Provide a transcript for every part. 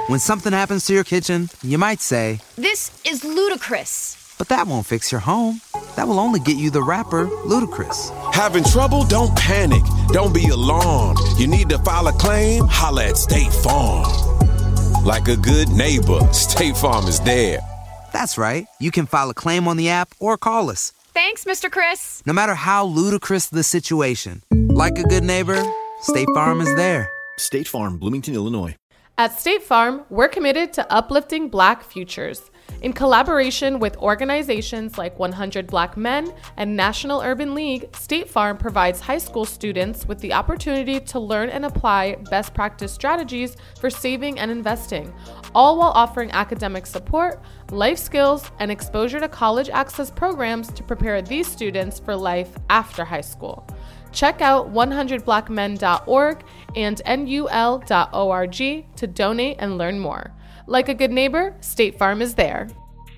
When something happens to your kitchen, you might say, "This is ludicrous." But that won't fix your home. That will only get you the rapper, Ludacris. Having trouble? Don't panic. Don't be alarmed. You need to file a claim? Holla at State Farm. Like a good neighbor, State Farm is there. That's right. You can file a claim on the app or call us. Thanks, Mr. Chris. No matter how ludicrous the situation, like a good neighbor, State Farm is there. State Farm, Bloomington, Illinois. At State Farm, we're committed to uplifting Black futures. In collaboration with organizations like 100 Black Men and National Urban League, State Farm provides high school students with the opportunity to learn and apply best practice strategies for saving and investing, all while offering academic support, life skills, and exposure to college access programs to prepare these students for life after high school. Check out 100blackmen.org and nul.org to donate and learn more. Like a good neighbor, State Farm is there.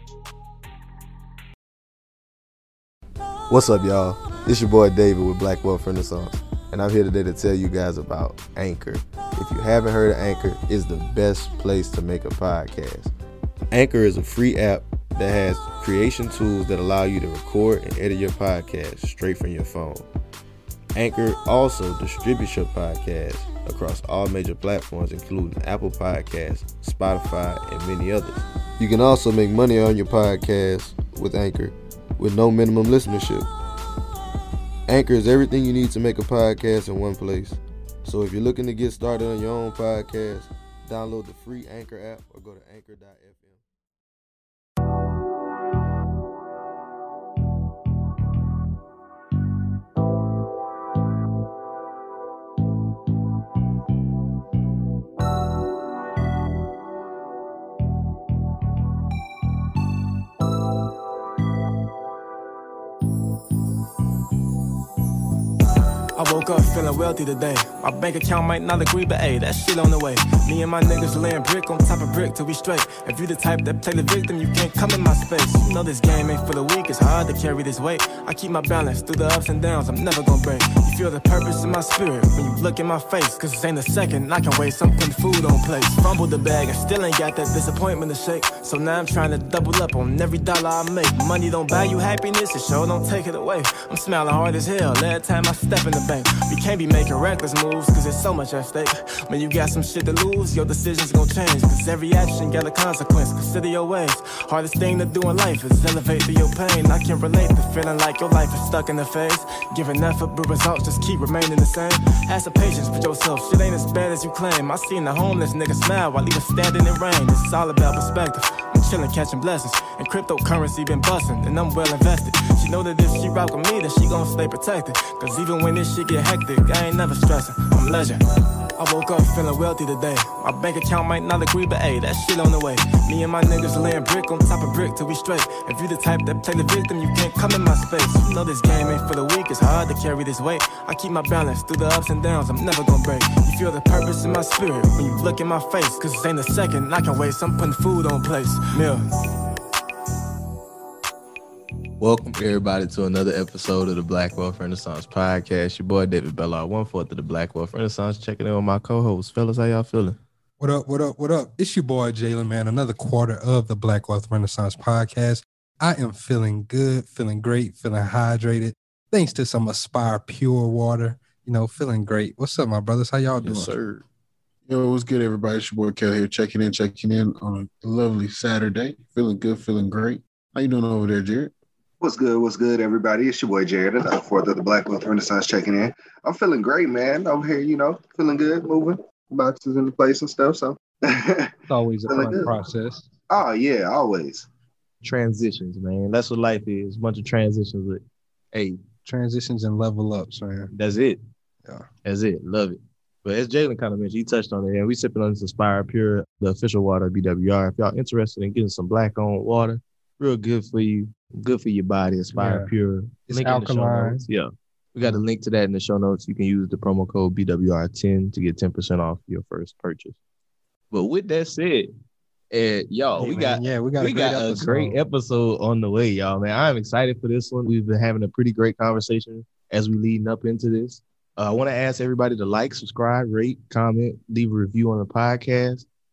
What's up, y'all? It's your boy David with Black Wealth Renaissance, and I'm here today to tell you guys about Anchor. If you haven't heard of Anchor, it's the best place to make a podcast. Anchor is a free app that has creation tools that allow you to record and edit your podcast straight from your phone. Anchor also distributes your podcast across all major platforms, including Apple Podcasts, Spotify, and many others. You can also make money on your podcast with Anchor with no minimum listenership. Anchor is everything you need to make a podcast in one place. So if you're looking to get started on your own podcast, download the free Anchor app or go to anchor.fm. I woke up feeling wealthy today. My bank account might not agree, but hey, that shit on the way. Me and my niggas laying brick on top of brick till we straight. If you the type that play the victim, you can't come in my space. You know this game ain't for the weak, it's hard to carry this weight. I keep my balance through the ups and downs, I'm never gonna break. You feel the purpose in my spirit when you look in my face. Cause this ain't a second, I can waste, I'm putting food on plates. Fumbled the bag and still ain't got that disappointment to shake. So now I'm trying to double up on every dollar I make. Money don't buy you happiness, it sure don't take it away. I'm smiling hard as hell every time I step in the bank. We can't be making reckless moves, cause there's so much at stake. When you got some shit to lose, your decisions gon' change. Cause every action got a consequence, consider your ways. Hardest thing to do in life is elevate through your pain. I can relate to feeling like your life is stuck in the phase. Giving effort, but results just keep remaining the same. Have some patience with yourself, shit ain't as bad as you claim. I seen the homeless nigga smile while he was standing in rain. It's all about perspective. I'm chillin', catching blessings. And cryptocurrency been bustin', and I'm well invested. She know that if she rock with me, then she gon' stay protected. Cause even when this shit get hectic, I ain't never stressing, I'm legend. I woke up feeling wealthy today. My bank account might not agree, but hey, that shit on the way. Me and my niggas laying brick on top of brick till we straight. If you the type that play the victim, you can't come in my space. You know this game ain't for the weak, it's hard to carry this weight. I keep my balance through the ups and downs, I'm never gonna break. You feel the purpose in my spirit when you look in my face. Cause this ain't a second, I can waste, I'm putting food on plates. Meal. Welcome everybody to another episode of the Black Wealth Renaissance Podcast. Your boy David Bellard, 1/4 of the Black Wealth Renaissance, checking in with my co-host. Fellas, how y'all feeling? What up, what up, what up? It's your boy Jalen, man. Another quarter of the Black Wealth Renaissance Podcast. I am feeling good, feeling great, feeling hydrated. Thanks to some Aspire Pure Water. You know, feeling great. What's up, my brothers? How y'all doing? Yes, sir. Yo, what's good, everybody? It's your boy Kel here, checking in on a lovely Saturday. Feeling good, feeling great. How you doing over there, Jared? What's good, everybody? It's your boy Jared, another 4th of the Black Wealth Renaissance checking in. I'm feeling great, man. Over here, you know, feeling good, moving, boxes into place and stuff. So it's always a fun process. Oh, yeah, always. Transitions, man. That's what life is. A bunch of transitions. With, hey, transitions and level ups, man. That's it. Yeah. That's it. Love it. But as Jalen kind of mentioned, he touched on it, and we sipping on this Aspire Pure, the official water of BWR. If y'all interested in getting some black-owned water, real good for you. Good for your body. Aspire Pure. It's link alkaline. Yeah. We got a link to that in the show notes. You can use the promo code BWR10 to get 10% off your first purchase. But with that said, y'all, we got a great episode on the way, y'all, man. I'm excited for this one. We've been having a pretty great conversation as we leading up into this. I want to ask everybody to like, subscribe, rate, comment, leave a review on the podcast.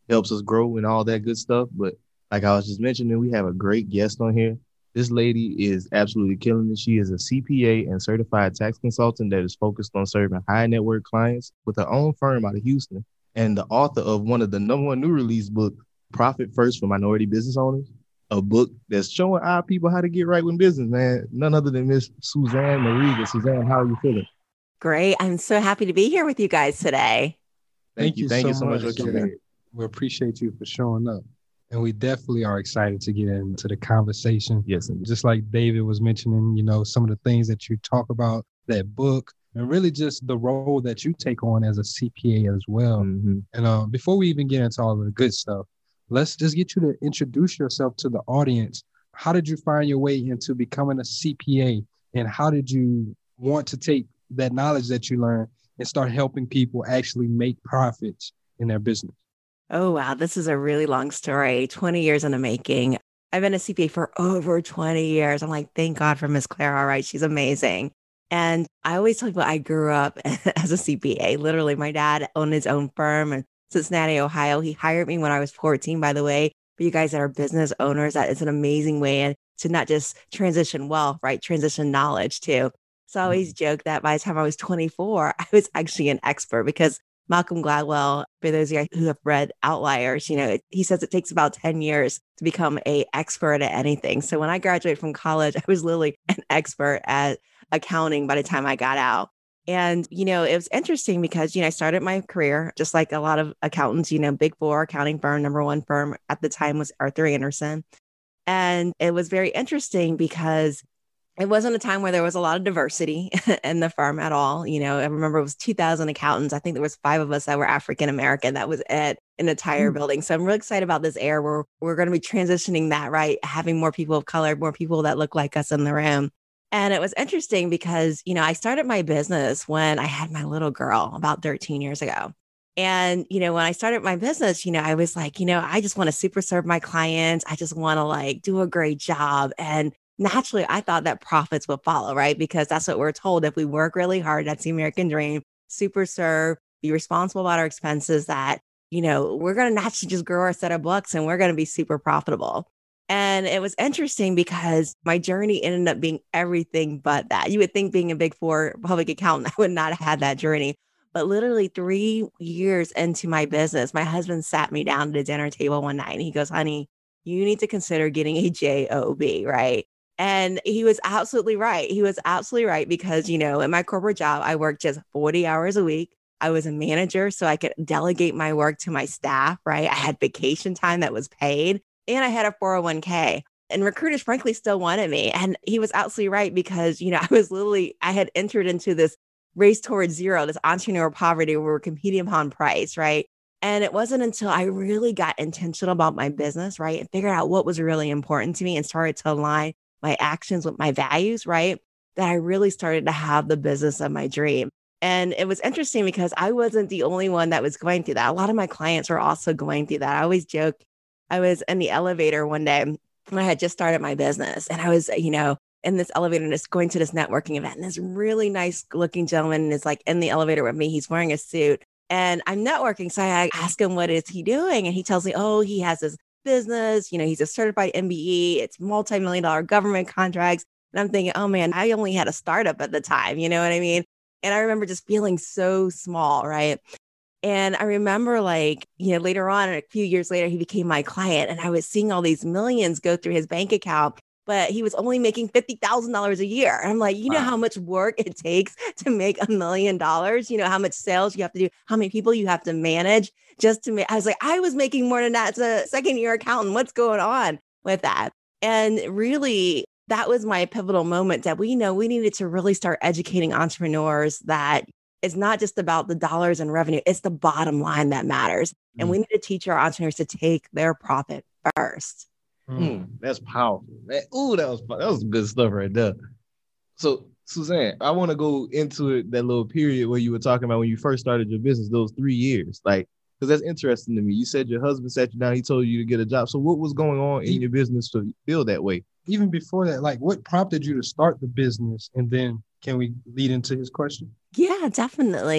helps us grow and all that good stuff. But like I was just mentioning, we have a great guest on here. This lady is absolutely killing it. She is a CPA and certified tax consultant that is focused on serving high net worth clients with her own firm out of Houston, and the author of one of the #1 new release book, Profit First for Minority Business Owners, a book that's showing our people how to get right with business, man. None other than Miss Suzanne Mariga. Suzanne, how are you feeling? Great. I'm so happy to be here with you guys today. Thank you so much for coming here. We appreciate you for showing up. And we definitely are excited to get into the conversation. Yes. Just like David was mentioning, some of the things that you talk about, that book, and really just the role that you take on as a CPA as well. Mm-hmm. And before we even get into all of the good stuff, let's just get you to introduce yourself to the audience. How did you find your way into becoming a CPA? And how did you want to take that knowledge that you learned and start helping people actually make profits in their business? Oh, wow. This is a really long story. 20 years in the making. I've been a CPA for over 20 years. I'm like, thank God for Miss Claire. All right. She's amazing. And I always tell people I grew up as a CPA. Literally, my dad owned his own firm in Cincinnati, Ohio. He hired me when I was 14, by the way. For you guys that are business owners, that is an amazing way to not just transition wealth, right? Transition knowledge too. So I always joke that by the time I was 24, I was actually an expert because Malcolm Gladwell, for those of you who have read Outliers, he says it takes about 10 years to become an expert at anything. So when I graduated from college, I was literally an expert at accounting by the time I got out. And, it was interesting because, I started my career just like a lot of accountants, Big Four accounting firm, #1 firm at the time was Arthur Andersen. And it was very interesting because it wasn't a time where there was a lot of diversity in the firm at all. I remember it was 2,000 accountants. I think there was 5 of us that were African-American. That was it, an entire building. So I'm really excited about this era where we're going to be transitioning that, right? Having more people of color, more people that look like us in the room. And it was interesting because, I started my business when I had my little girl about 13 years ago. And, when I started my business, I was like, I just want to super serve my clients. I just want to do a great job. And naturally, I thought that profits would follow, right? Because that's what we're told. If we work really hard, that's the American dream, super serve, be responsible about our expenses, that, we're going to naturally just grow our set of books and we're going to be super profitable. And it was interesting because my journey ended up being everything but that. You would think being a Big Four public accountant, I would not have had that journey. But literally 3 years into my business, my husband sat me down at the dinner table one night and he goes, honey, you need to consider getting a JOB, right? And he was absolutely right. He was absolutely right because, in my corporate job, I worked just 40 hours a week. I was a manager, so I could delegate my work to my staff, right? I had vacation time that was paid and I had a 401k. And recruiters, frankly, still wanted me. And he was absolutely right because, I had entered into this race towards zero, this entrepreneurial poverty where we're competing upon price, right? And it wasn't until I really got intentional about my business, right? And figured out what was really important to me and started to align my actions with my values, right? That I really started to have the business of my dream. And it was interesting because I wasn't the only one that was going through that. A lot of my clients were also going through that. I always joke, I was in the elevator one day when I had just started my business and I was, in this elevator and just going to this networking event. And this really nice looking gentleman is in the elevator with me. He's wearing a suit and I'm networking. So I ask him, what is he doing? And he tells me, oh, he has this business, he's a certified MBE, it's multi-million-dollar government contracts. And I'm thinking, oh man, I only had a startup at the time, you know what I mean? And I remember just feeling so small, right? And I remember later on, a few years later, he became my client and I was seeing all these millions go through his bank account, but he was only making $50,000 a year. And I'm like, wow. How much work it takes to make $1 million? How much sales you have to do, how many people you have to manage just to make, I was like, I was making more than that as a second year accountant. What's going on with that? And really, that was my pivotal moment that we needed to really start educating entrepreneurs that it's not just about the dollars and revenue, it's the bottom line that matters. Mm-hmm. And we need to teach our entrepreneurs to take their profit first. That's powerful. That was good stuff right there. So, Suzanne, I want to go into it, that little period where you were talking about when you first started your business, those 3 years. Because that's interesting to me. You said your husband sat you down, he told you to get a job. So what was going on in your business to feel that way? Even before that, what prompted you to start the business? And then can we lead into his question? Yeah, definitely.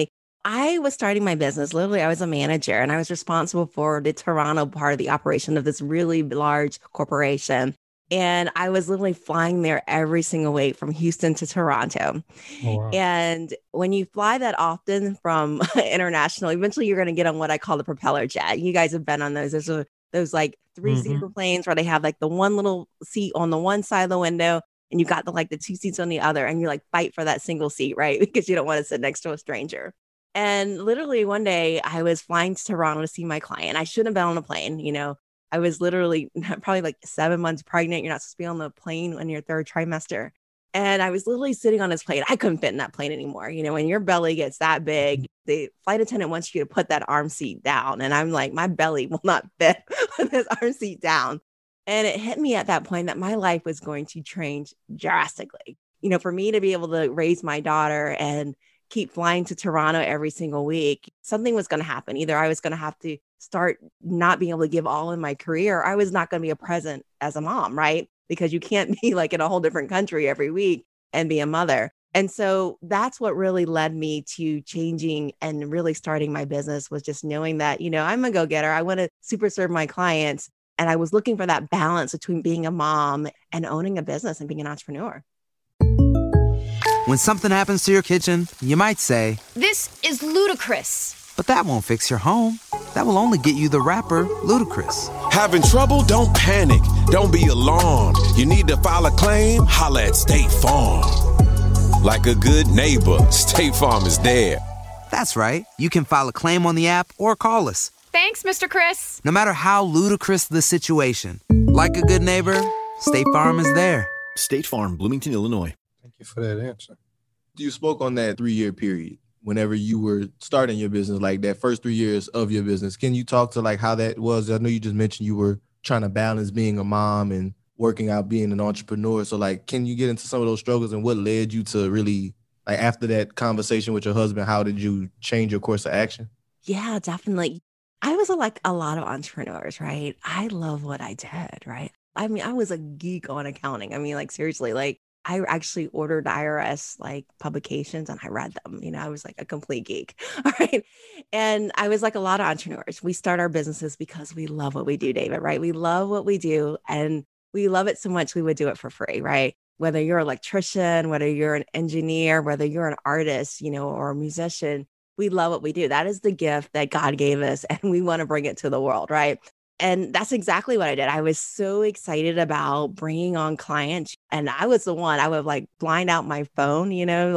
I was starting my business. Literally, I was a manager and I was responsible for the Toronto part of the operation of this really large corporation. And I was literally flying there every single week from Houston to Toronto. Oh, wow. And when you fly that often from international, eventually you're going to get on what I call the propeller jet. You guys have been on those. There's those like three-seater planes where they have like the one little seat on the one side of the window and you got the two seats on the other, and you like fight for that single seat, right? Because you don't want to sit next to a stranger. And literally one day I was flying to Toronto to see my client. I shouldn't have been on a plane. I was literally probably like 7 months pregnant. You're not supposed to be on the plane in your third trimester. And I was literally sitting on this plane. I couldn't fit in that plane anymore. When your belly gets that big, the flight attendant wants you to put that arm seat down. And I'm like, my belly will not fit with this arm seat down. And it hit me at that point that my life was going to change drastically. For me to be able to raise my daughter and keep flying to Toronto every single week, something was going to happen. Either I was going to have to start not being able to give all in my career, or I was not going to be a present as a mom, right? Because you can't be like in a whole different country every week and be a mother. And so that's what really led me to changing and really starting my business, was just knowing that, I'm a go-getter. I want to super serve my clients. And I was looking for that balance between being a mom and owning a business and being an entrepreneur. When something happens to your kitchen, you might say, "This is ludicrous." But that won't fix your home. That will only get you the rapper, Ludacris. Having trouble? Don't panic. Don't be alarmed. You need to file a claim? Holla at State Farm. Like a good neighbor, State Farm is there. That's right. You can file a claim on the app or call us. Thanks, Mr. Chris. No matter how ludicrous the situation, like a good neighbor, State Farm is there. State Farm, Bloomington, Illinois. Thank you for that answer. You spoke on that 3-year period whenever you were starting your business, like that first 3 years of your business. Can you talk to like how that was? I know you just mentioned you were trying to balance being a mom and working out being an entrepreneur. So like, can you get into some of those struggles and what led you to really, like after that conversation with your husband, how did you change your course of action? Yeah, definitely. I was like a lot of entrepreneurs, right? I love what I did, right? I mean, I was a geek on accounting. I mean, like seriously, like I actually ordered IRS like publications and I read them. I was like a complete geek. All right. And I was like a lot of entrepreneurs. We start our businesses because we love what we do, David, right? We love what we do and we love it so much we would do it for free, right? Whether you're an electrician, whether you're an engineer, whether you're an artist, or a musician, we love what we do. That is the gift that God gave us and we want to bring it to the world, right? And that's exactly what I did. I was so excited about bringing on clients. And I was the one, I would like blind out my phone,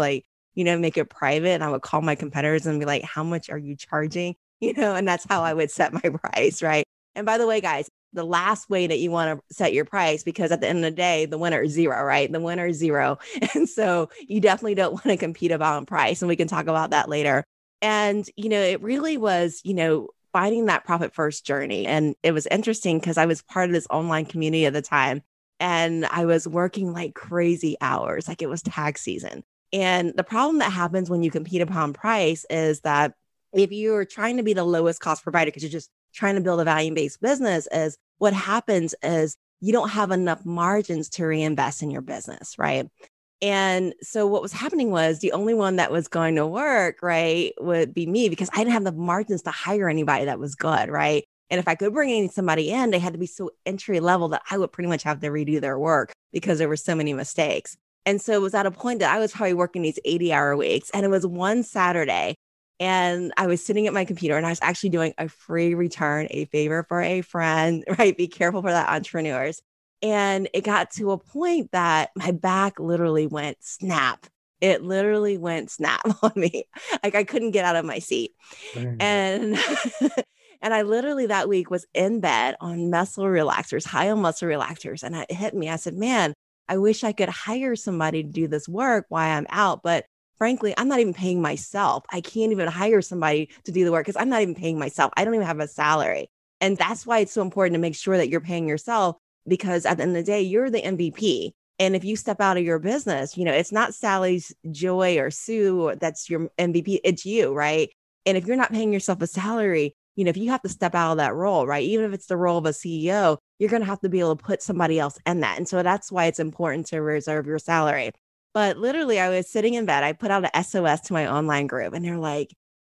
make it private. And I would call my competitors and be like, how much are you charging? And that's how I would set my price, right? And by the way, guys, the last way that you want to set your price, because at the end of the day, the winner is zero, right? The winner is zero. And so you definitely don't want to compete about price. And we can talk about that later. And, it really was, finding that profit first journey. And it was interesting because I was part of this online community at the time and I was working like crazy hours, like it was tax season. And the problem that happens when you compete upon price is that if you're trying to be the lowest cost provider, because you're just trying to build a value-based business, is what happens is you don't have enough margins to reinvest in your business, right? And so what was happening was the only one that was going to work, right, would be me, because I didn't have the margins to hire anybody that was good, right? And if I could bring somebody in, they had to be so entry level that I would pretty much have to redo their work because there were so many mistakes. And so it was at a point that I was probably working these 80-hour weeks. And it was one Saturday and I was sitting at my computer and I was actually doing a free return, a favor for a friend, right? Be careful for that, entrepreneurs. And it got to a point that my back literally went snap. It literally went snap on me. Like I couldn't get out of my seat. And and I literally that week was in bed on muscle relaxers, high on muscle relaxers. And it hit me. I said, man, I wish I could hire somebody to do this work while I'm out. But frankly, I'm not even paying myself. I can't even hire somebody to do the work because I'm not even paying myself. I don't even have a salary. And that's why it's so important to make sure that you're paying yourself. Because at the end of the day, you're the MVP. And if you step out of your business, it's not Sally's Joy or Sue that's your MVP, it's you, right? And if you're not paying yourself a salary, if you have to step out of that role, right? Even if it's the role of a CEO, you're going to have to be able to put somebody else in that. And so that's why it's important to reserve your salary. But literally, I was sitting in bed. I put out an SOS to my online group and they're like,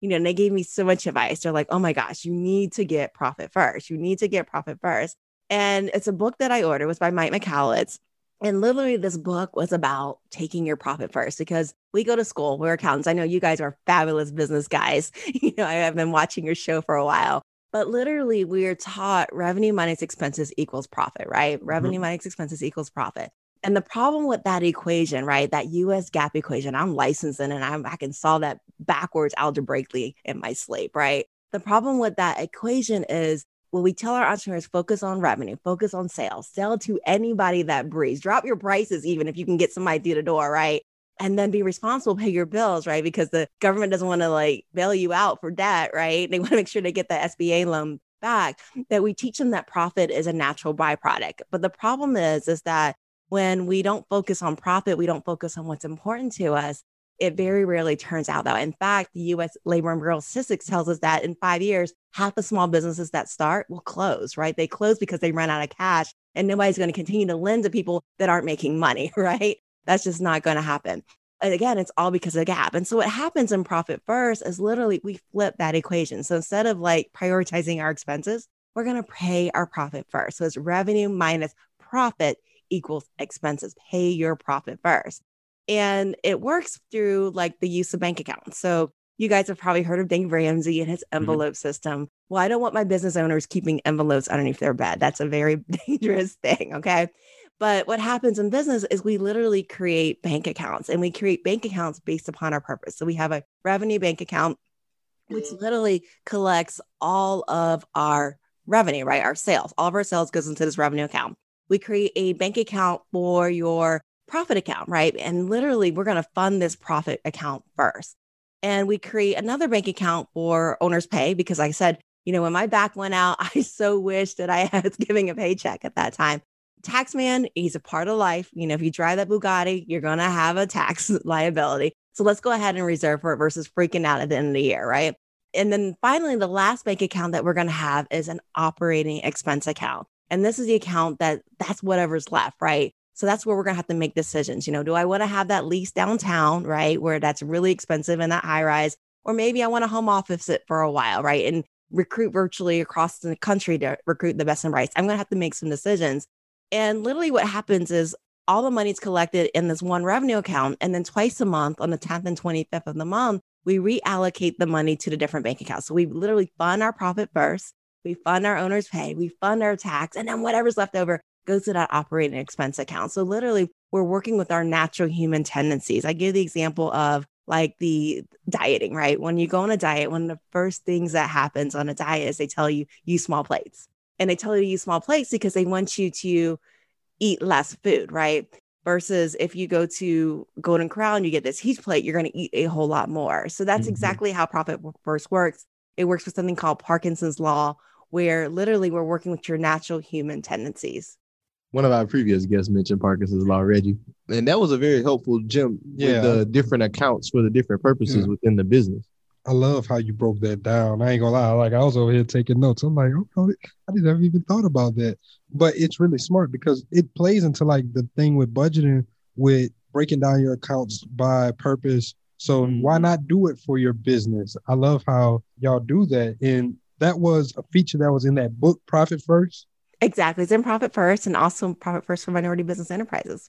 and they gave me so much advice. They're like, oh my gosh, you need to get profit first. You need to get profit first. And it's a book that I ordered. It was by Mike Michalowicz. And literally this book was about taking your profit first, because we go to school, we're accountants. I know you guys are fabulous business guys. I have been watching your show for a while, but literally we are taught revenue minus expenses equals profit, right? Revenue minus expenses equals profit. And the problem with that equation, right? That US GAAP equation, I'm licensed in and I can solve that backwards algebraically in my sleep, right? The problem with that equation is, when we tell our entrepreneurs, focus on revenue, focus on sales, sell to anybody that breathes, drop your prices, even if you can get somebody through the door, right? And then be responsible, pay your bills, right? Because the government doesn't want to like bail you out for debt, right? They want to make sure they get the SBA loan back, that we teach them that profit is a natural byproduct. But the problem is that when we don't focus on profit, we don't focus on what's important to us, it very rarely turns out that. In fact, the U.S. Labor and Bureau Statistics tells us that in 5 years, half the small businesses that start will close, right? They close because they run out of cash, and nobody's going to continue to lend to people that aren't making money, right? That's just not going to happen. And again, it's all because of GAAP. And so what happens in Profit First is literally we flip that equation. So instead of like prioritizing our expenses, we're going to pay our profit first. So it's revenue minus profit equals expenses. Pay your profit first. And it works through like the use of bank accounts. So you guys have probably heard of Dave Ramsey and his envelope system. Well, I don't want my business owners keeping envelopes underneath their bed. That's a very dangerous thing. Okay. But what happens in business is we literally create bank accounts, and we create bank accounts based upon our purpose. So we have a revenue bank account, which literally collects all of our revenue, right? Our sales, all of our sales goes into this revenue account. We create a bank account for your profit account, right? And literally we're going to fund this profit account first. And we create another bank account for owner's pay, because like I said, when my back went out, I so wish that I was giving a paycheck at that time. Taxman, he's a part of life. If you drive that Bugatti, you're going to have a tax liability. So let's go ahead and reserve for it versus freaking out at the end of the year, right? And then finally, the last bank account that we're going to have is an operating expense account. And this is the account that's whatever's left, right? So that's where we're going to have to make decisions. Do I want to have that lease downtown, right? Where that's really expensive in that high rise, or maybe I want to home office it for a while, right? And recruit virtually across the country to recruit the best and brightest. I'm going to have to make some decisions. And literally what happens is all the money's collected in this one revenue account. And then twice a month on the 10th and 25th of the month, we reallocate the money to the different bank accounts. So we literally fund our profit first. We fund our owner's pay. We fund our tax. And then whatever's left over goes to that operating expense account. So literally we're working with our natural human tendencies. I give the example of like the dieting, right? When you go on a diet, one of the first things that happens on a diet is they tell you use small plates. And they tell you to use small plates because they want you to eat less food, right? Versus if you go to Golden Crown, you get this huge plate, you're going to eat a whole lot more. So that's exactly how Profit First works. It works with something called Parkinson's Law, where literally we're working with your natural human tendencies. One of our previous guests mentioned Parkinson's Law, Reggie. And that was a very helpful gem with the different accounts for the different purposes within the business. I love how you broke that down. I ain't gonna lie. Like I was over here taking notes. I'm like, oh, I didn't ever even thought about that. But it's really smart because it plays into like the thing with budgeting, with breaking down your accounts by purpose. So why not do it for your business? I love how y'all do that. And that was a feature that was in that book, Profit First. Exactly. It's in Profit First, and also Profit First for Minority Business Enterprises.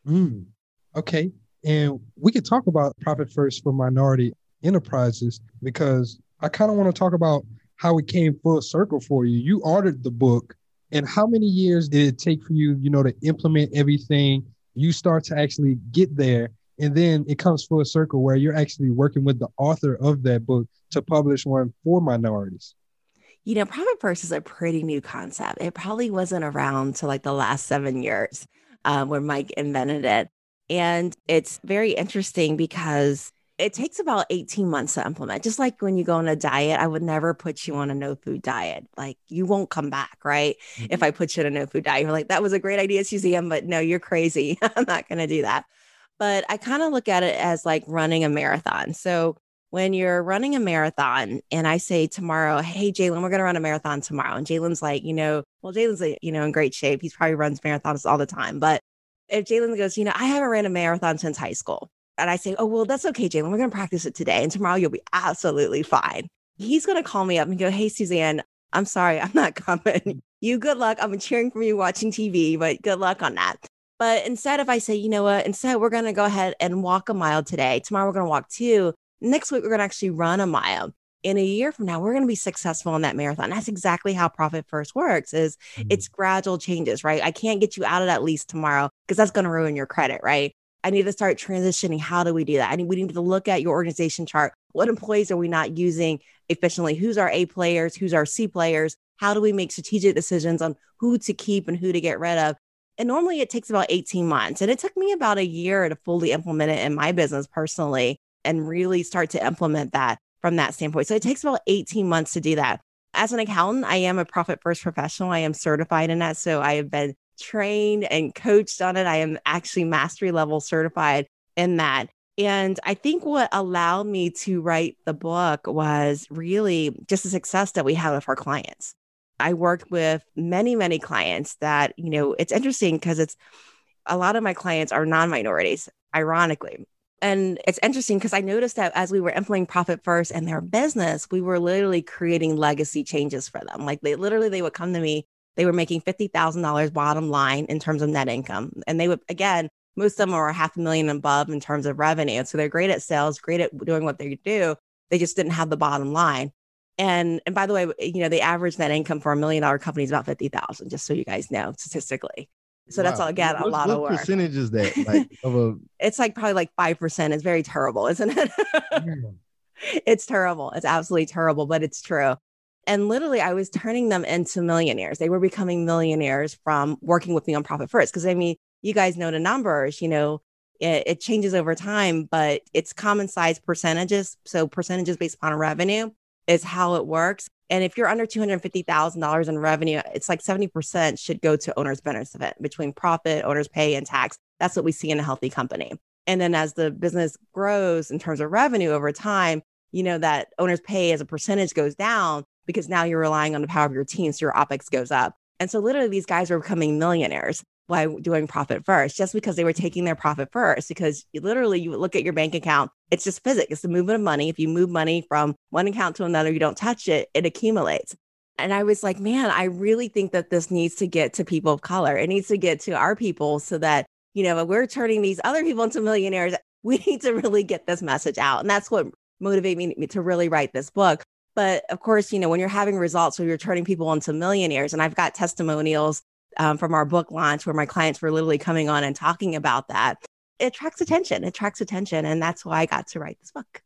Okay. And we could talk about Profit First for Minority Enterprises, because I kind of want to talk about how it came full circle for you. You ordered the book, and how many years did it take for you, to implement everything? You start to actually get there, and then it comes full circle where you're actually working with the author of that book to publish one for minorities. Profit First is a pretty new concept. It probably wasn't around to like the last 7 years when Mike invented it. And it's very interesting because it takes about 18 months to implement. Just like when you go on a diet, I would never put you on a no food diet. Like you won't come back, right? If I put you on a no food diet, you're like, that was a great idea, Suzanne, but no, you're crazy. I'm not going to do that. But I kind of look at it as like running a marathon. So when you're running a marathon and I say tomorrow, hey, Jalen, we're going to run a marathon tomorrow. And Jalen's like, Jalen's, in great shape. He's probably runs marathons all the time. But if Jalen goes, I haven't ran a marathon since high school. And I say, oh, well, that's okay, Jalen. We're going to practice it today. And tomorrow you'll be absolutely fine. He's going to call me up and go, hey, Suzanne, I'm sorry, I'm not coming. You good luck. I'm cheering for you watching TV, but good luck on that. But instead, if I say, you know what, instead, we're going to go ahead and walk a mile today. Tomorrow, we're going to walk 2. Next week, we're going to actually run a mile. In a year from now, we're going to be successful in that marathon. That's exactly how Profit First works, is it's gradual changes, right? I can't get you out of that lease tomorrow because that's going to ruin your credit, right? I need to start transitioning. How do we do that? We need to look at your organization chart. What employees are we not using efficiently? Who's our A players? Who's our C players? How do we make strategic decisions on who to keep and who to get rid of? And normally it takes about 18 months. And it took me about a year to fully implement it in my business personally and really start to implement that from that standpoint. So it takes about 18 months to do that. As an accountant, I am a Profit First professional. I am certified in that. So I have been trained and coached on it. I am actually mastery level certified in that. And I think what allowed me to write the book was really just the success that we have with our clients. I worked with many, many clients that, it's interesting because a lot of my clients are non-minorities, ironically. And it's interesting because I noticed that as we were implementing Profit First in their business, we were literally creating legacy changes for them. Like they would come to me, they were making $50,000 bottom line in terms of net income. And they would, again, most of them are $500,000 above in terms of revenue. So they're great at sales, great at doing what they do. They just didn't have the bottom line. And by the way, the average net income for $1 million company is about 50,000, just so you guys know, statistically. So that's all, again, a lot of work. What percentage is that? It's like probably like 5%. It's very terrible, isn't it? It's terrible. It's absolutely terrible, but it's true. And literally, I was turning them into millionaires. They were becoming millionaires from working with me on Profit First. Because you guys know the numbers, it changes over time, but it's common size percentages. So percentages based upon revenue is how it works. And if you're under $250,000 in revenue, it's like 70% should go to owner's benefit between profit, owner's pay, and tax. That's what we see in a healthy company. And then as the business grows in terms of revenue over time, that owner's pay as a percentage goes down because now you're relying on the power of your team. So your OpEx goes up. And so literally these guys were becoming millionaires by doing Profit First, just because they were taking their profit first. Because you look at your bank account, it's just physics. It's the movement of money. If you move money from one account to another, you don't touch it, it accumulates. And I was like, man, I really think that this needs to get to people of color. It needs to get to our people so that, we're turning these other people into millionaires. We need to really get this message out. And that's what motivated me to really write this book. But of course, when you're having results where you're turning people into millionaires, and I've got testimonials from our book launch where my clients were literally coming on and talking about that, it attracts attention. And that's why I got to write this book.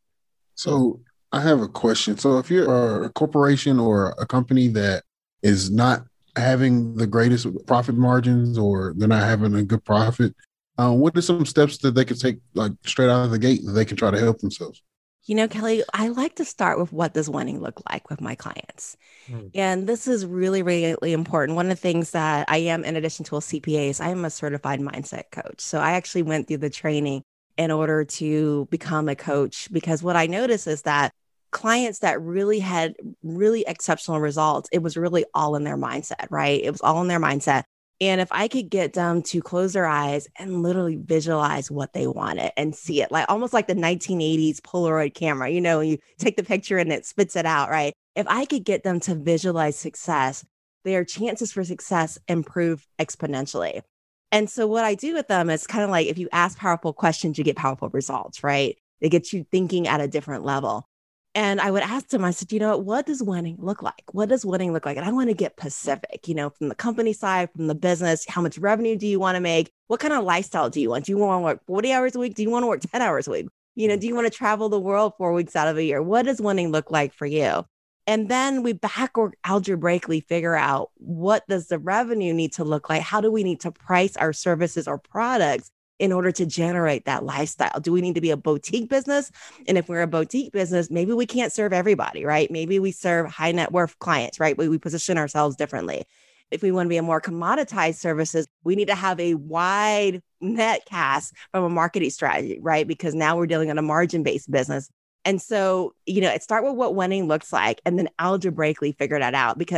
So I have a question. So if you're a corporation or a company that is not having the greatest profit margins, or they're not having a good profit, what are some steps that they can take like straight out of the gate that they can try to help themselves? Kelly, I like to start with what does winning look like with my clients. And this is really, really important. One of the things that I am, in addition to a CPA, is I am a certified mindset coach. So I actually went through the training in order to become a coach, because what I noticed is that clients that really had really exceptional results, it was really all in their mindset, right? It was all in their mindset. And if I could get them to close their eyes and literally visualize what they wanted and see it, like almost like the 1980s Polaroid camera, you take the picture and it spits it out, right? If I could get them to visualize success, their chances for success improve exponentially. And so what I do with them is kind of like, if you ask powerful questions, you get powerful results, right? They get you thinking at a different level. And I would ask them, I said, what does winning look like? What does winning look like? And I want to get specific, from the company side, from the business. How much revenue do you want to make? What kind of lifestyle do you want? Do you want to work 40 hours a week? Do you want to work 10 hours a week? Do you want to travel the world 4 weeks out of a year? What does winning look like for you? And then we backward algebraically figure out, what does the revenue need to look like? How do we need to price our services or products in order to generate that lifestyle? Do we need to be a boutique business? And if we're a boutique business, maybe we can't serve everybody, right? Maybe we serve high net worth clients, right? We position ourselves differently. If we want to be a more commoditized services, we need to have a wide net cast from a marketing strategy, right? Because now we're dealing on a margin-based business. And so, it start with what winning looks like, and then algebraically figure that out. Because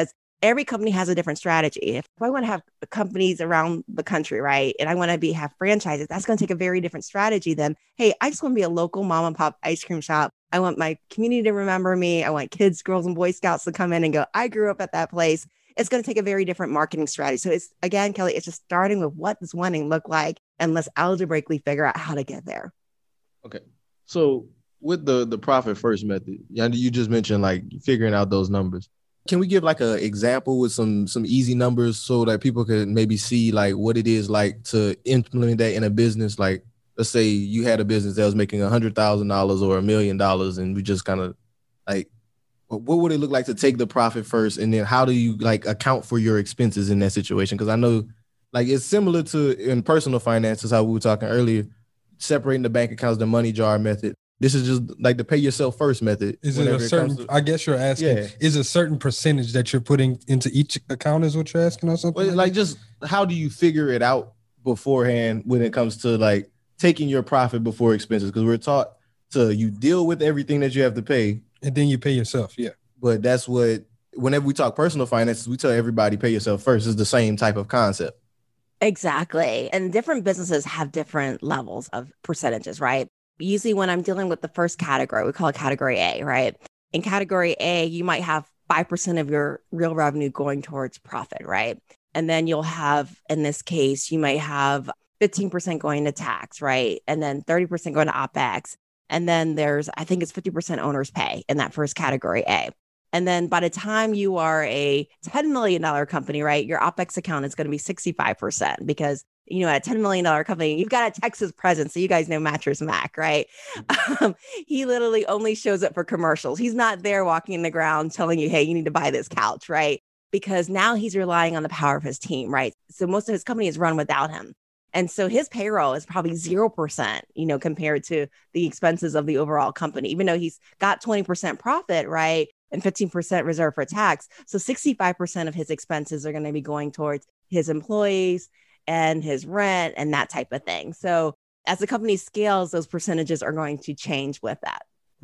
every company has a different strategy. If I want to have companies around the country, right, and I want to have franchises, that's going to take a very different strategy than, hey, I just want to be a local mom and pop ice cream shop. I want my community to remember me. I want kids, girls, and Boy Scouts to come in and go, I grew up at that place. It's going to take a very different marketing strategy. So it's, again, Kelly, it's just starting with what does winning look like, and let's algebraically figure out how to get there. Okay. So with the profit first method, you just mentioned like figuring out those numbers. Can we give like an example with some easy numbers so that people can maybe see like what it is like to implement that in a business? Like, let's say you had a business that was making $100,000 or $1 million, and we just kind of like, what would it look like to take the profit first? And then how do you like account for your expenses in that situation? Because I know like it's similar to in personal finances, how we were talking earlier, separating the bank accounts, the money jar method. This is just like the pay yourself first method. Is it a certain, I guess you're asking, is a certain percentage that you're putting into each account is what you're asking or something? Well, like just how do you figure it out beforehand when it comes to like taking your profit before expenses? Because we're taught to you deal with everything that you have to pay. And then you pay yourself, yeah. But that's what, whenever we talk personal finances, we tell everybody pay yourself first. It's the same type of concept. Exactly. And different businesses have different levels of percentages, right? Usually when I'm dealing with the first category, we call it category A, right? In category A, you might have 5% of your real revenue going towards profit, right? And then you'll have, in this case, you might have 15% going to tax, right? And then 30% going to OpEx. And then there's, I think it's 50% owner's pay in that first category A. And then by the time you are a $10 million company, right, your OpEx account is going to be 65% because, you know, at a $10 million company, you've got a Texas presence. So you guys know Mattress Mac, right? He literally only shows up for commercials. He's not there walking the ground telling you, hey, you need to buy this couch, right? Because now he's relying on the power of his team, right? So most of his company is run without him. And so his payroll is probably 0%, you know, compared to the expenses of the overall company, even though he's got 20% profit, right? And 15% reserved for tax. So 65% of his expenses are going to be going towards his employees and his rent and that type of thing. So as the company scales, those percentages are going to change with that.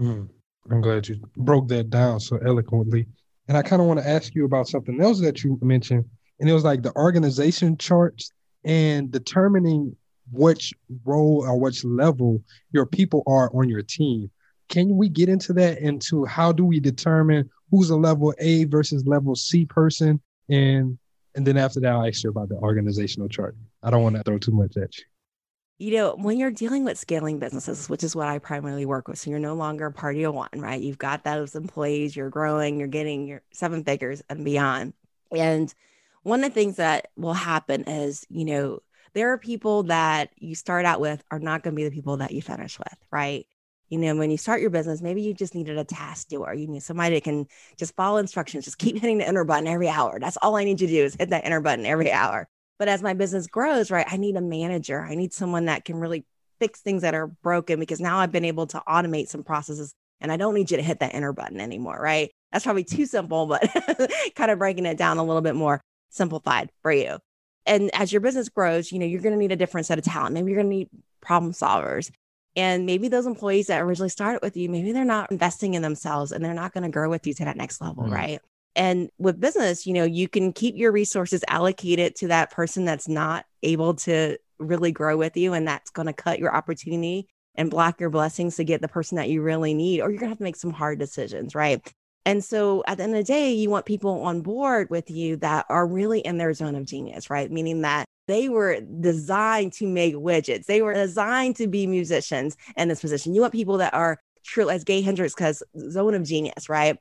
I'm glad you broke that down so eloquently. And I kind of want to ask you about something else that you mentioned. And it was like the organization charts and determining which role or which level your people are on your team. Can we get into that, into how do we determine who's a level A versus level C person? And then after that, I'll ask you about the organizational chart. I don't want to throw too much at you. You know, when you're dealing with scaling businesses, which is what I primarily work with, so you're no longer a party of one, right? You've got those employees, you're growing, you're getting your 7 figures and beyond. And one of the things that will happen is, you know, there are people that you start out with are not going to be the people that you finish with, right? You know, when you start your business, maybe you just needed a task doer. You need somebody that can just follow instructions, just keep hitting the enter button every hour. That's all I need you to do is hit that enter button every hour. But as my business grows, right, I need a manager. I need someone that can really fix things that are broken, because now I've been able to automate some processes and I don't need you to hit that enter button anymore, right? That's probably too simple, but kind of breaking it down a little bit more simplified for you. And as your business grows, you know, you're going to need a different set of talent. Maybe you're going to need problem solvers. And maybe those employees that originally started with you, maybe they're not investing in themselves and they're not going to grow with you to that next level, right? And with business, you know, you can keep your resources allocated to that person that's not able to really grow with you. And that's going to cut your opportunity and block your blessings to get the person that you really need, or you're going to have to make some hard decisions, right? And so at the end of the day, you want people on board with you that are really in their zone of genius, right? Meaning that they were designed to make widgets. They were designed to be musicians in this position. You want people that are true, as Gay Hendricks says, zone of genius, right?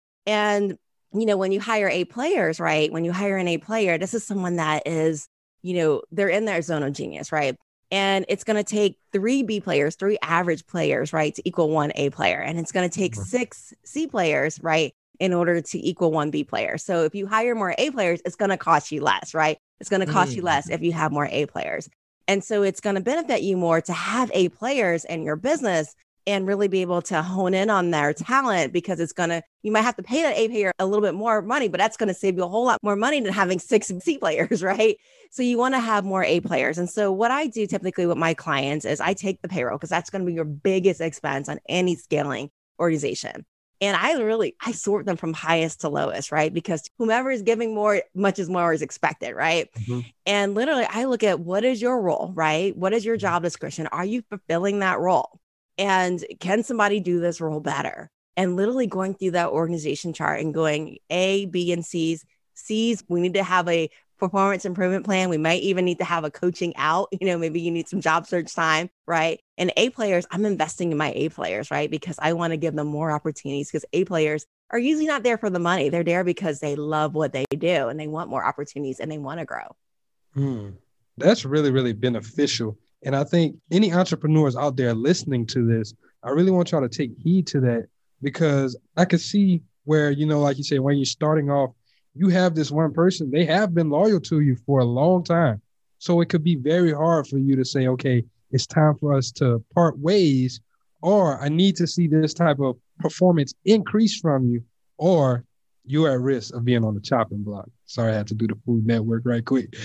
And, you know, when you hire A players, right? When you hire an A player, this is someone that is, you know, they're in their zone of genius, right? And it's going to take 3 B players, 3 average players, right, to equal 1 A player. And it's going to take 6 C players, right, in order to equal 1 B player. So if you hire more A players, it's going to cost you less, right? It's going to cost you less if you have more A players. And so it's going to benefit you more to have A players in your business and really be able to hone in on their talent, because it's going to, you might have to pay that A player a little bit more money, but that's going to save you a whole lot more money than having 6 C players, right? So you want to have more A players. And so what I do typically with my clients is I take the payroll, because that's going to be your biggest expense on any scaling organization. And I sort them from highest to lowest, right? Because whomever is giving more, much is more is expected, right? Mm-hmm. And literally, I look at what is your role, right? What is your job description? Are you fulfilling that role? And can somebody do this role better? And literally going through that organization chart and going A, B, and C's. C's, we need to have a performance improvement plan. We might even need to have a coaching out. Maybe you need some job search time, right? And A players, I'm investing in my A players, right? Because I want to give them more opportunities, because A players are usually not there for the money. They're there because they love what they do and they want more opportunities and they want to grow. That's really, really beneficial. And I think any entrepreneurs out there listening to this, I really want y'all to take heed to that, because I could see where, like you said, when you're starting off, you have this one person, they have been loyal to you for a long time. So it could be very hard for you to say, okay, it's time for us to part ways, or I need to see this type of performance increase from you, or you're at risk of being on the chopping block. Sorry, I had to do the Food Network right quick.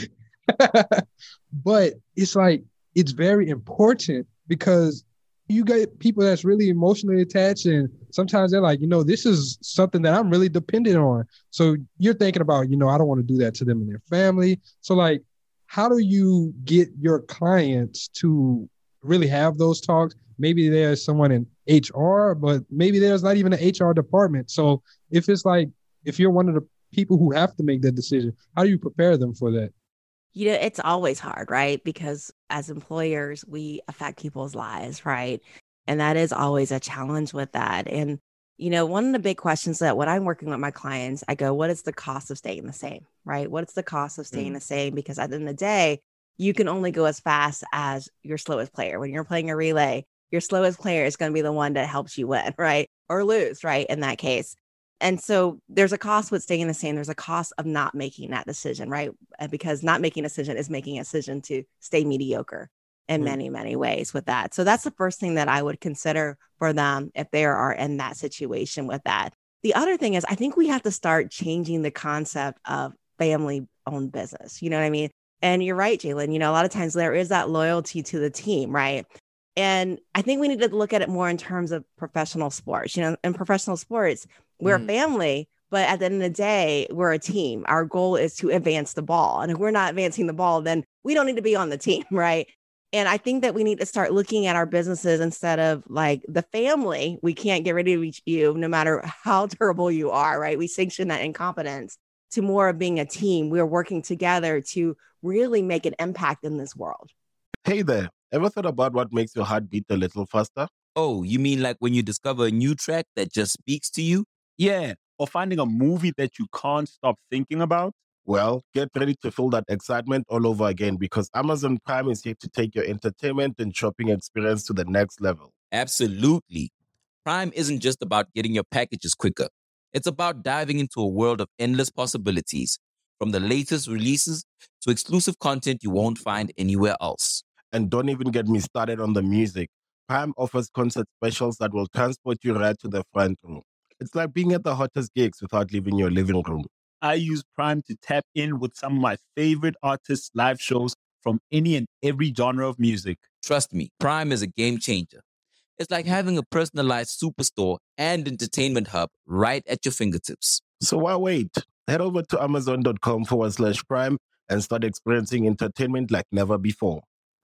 But it's like, it's very important, because you get people that's really emotionally attached, and sometimes they're like, this is something that I'm really dependent on. So you're thinking about, I don't want to do that to them and their family. So like, how do you get your clients to really have those talks? Maybe there's someone in HR, but maybe there's not even an HR department. So if you're one of the people who have to make that decision, how do you prepare them for that? It's always hard, right? Because as employers, we affect people's lives, right? And that is always a challenge with that. And, one of the big questions that when I'm working with my clients, I go, what is the cost of staying the same, right? What is the cost of staying the same? Because at the end of the day, you can only go as fast as your slowest player. When you're playing a relay, your slowest player is going to be the one that helps you win, right? Or lose, right? In that case. And so there's a cost with staying the same. There's a cost of not making that decision, right? Because not making a decision is making a decision to stay mediocre in many, many ways with that. So that's the first thing that I would consider for them if they are in that situation with that. The other thing is, I think we have to start changing the concept of family-owned business. You know what I mean? And you're right, Jalen. A lot of times there is that loyalty to the team, right? And I think we need to look at it more in terms of professional sports. In professional sports, we're a family, but at the end of the day, we're a team. Our goal is to advance the ball. And if we're not advancing the ball, then we don't need to be on the team, right? And I think that we need to start looking at our businesses instead of like the family. We can't get rid of you no matter how terrible you are, right? We sanction that incompetence to more of being a team. We're working together to really make an impact in this world. Hey there. Ever thought about what makes your heart beat a little faster? Oh, you mean like when you discover a new track that just speaks to you? Yeah, or finding a movie that you can't stop thinking about? Well, get ready to feel that excitement all over again, because Amazon Prime is here to take your entertainment and shopping experience to the next level. Absolutely. Prime isn't just about getting your packages quicker. It's about diving into a world of endless possibilities, from the latest releases to exclusive content you won't find anywhere else. And don't even get me started on the music. Prime offers concert specials that will transport you right to the front row. It's like being at the hottest gigs without leaving your living room. I use Prime to tap in with some of my favorite artists' live shows from any and every genre of music. Trust me, Prime is a game changer. It's like having a personalized superstore and entertainment hub right at your fingertips. So why wait? Head over to amazon.com/Prime and start experiencing entertainment like never before.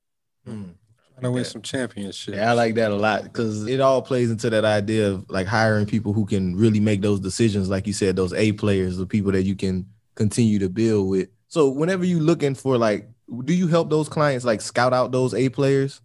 Trying to win some championships. Yeah, I like that a lot, because it all plays into that idea of like hiring people who can really make those decisions. Like you said, those A players, the people that you can continue to build with. So whenever you're looking for do you help those clients like scout out those A players?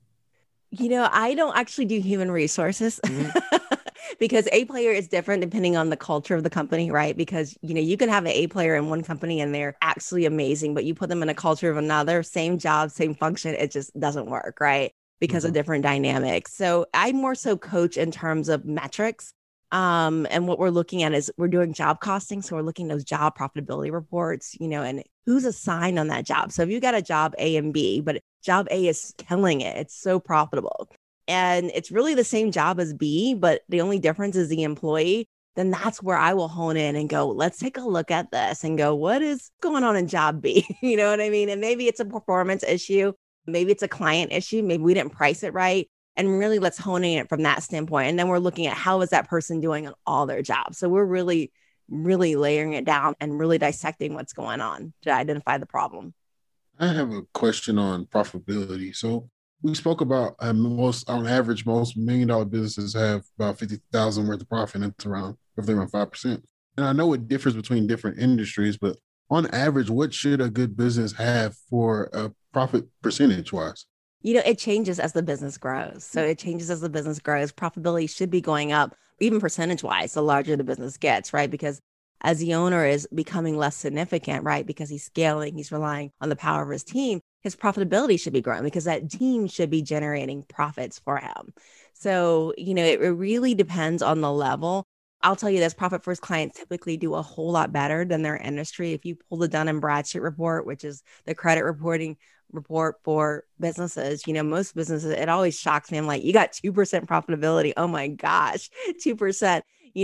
I don't actually do human resources because A player is different depending on the culture of the company, right? Because, you can have an A player in one company and they're actually amazing, but you put them in a culture of another, same job, same function, it just doesn't work, right? Because of different dynamics. So I more so coach in terms of metrics. And what we're looking at is we're doing job costing. So we're looking at those job profitability reports, and who's assigned on that job. So if you got a job A and B, but job A is killing it, it's so profitable. And it's really the same job as B, but the only difference is the employee. Then that's where I will hone in and go, let's take a look at this and go, what is going on in job B? You know what I mean? And maybe it's a performance issue. Maybe it's a client issue. Maybe we didn't price it right. And really let's honing it from that standpoint. And then we're looking at how is that person doing on all their jobs. So we're really layering it down and really dissecting what's going on to identify the problem. I have a question on profitability. So we spoke about on average, most $1 million businesses have about 50,000 worth of profit. And it's around 5%. And I know it differs between different industries, but on average, what should a good business have for a profit percentage wise? It changes as the business grows. So it changes as the business grows. Profitability should be going up, even percentage wise, the larger the business gets, right? Because as the owner is becoming less significant, right? Because he's scaling, he's relying on the power of his team, his profitability should be growing because that team should be generating profits for him. So, it really depends on the level. I'll tell you this, profit first clients typically do a whole lot better than their industry. If you pull the Dun & Bradstreet report, which is the credit reporting report for businesses, most businesses, it always shocks me. I'm like, you got 2% profitability. Oh my gosh, 2%.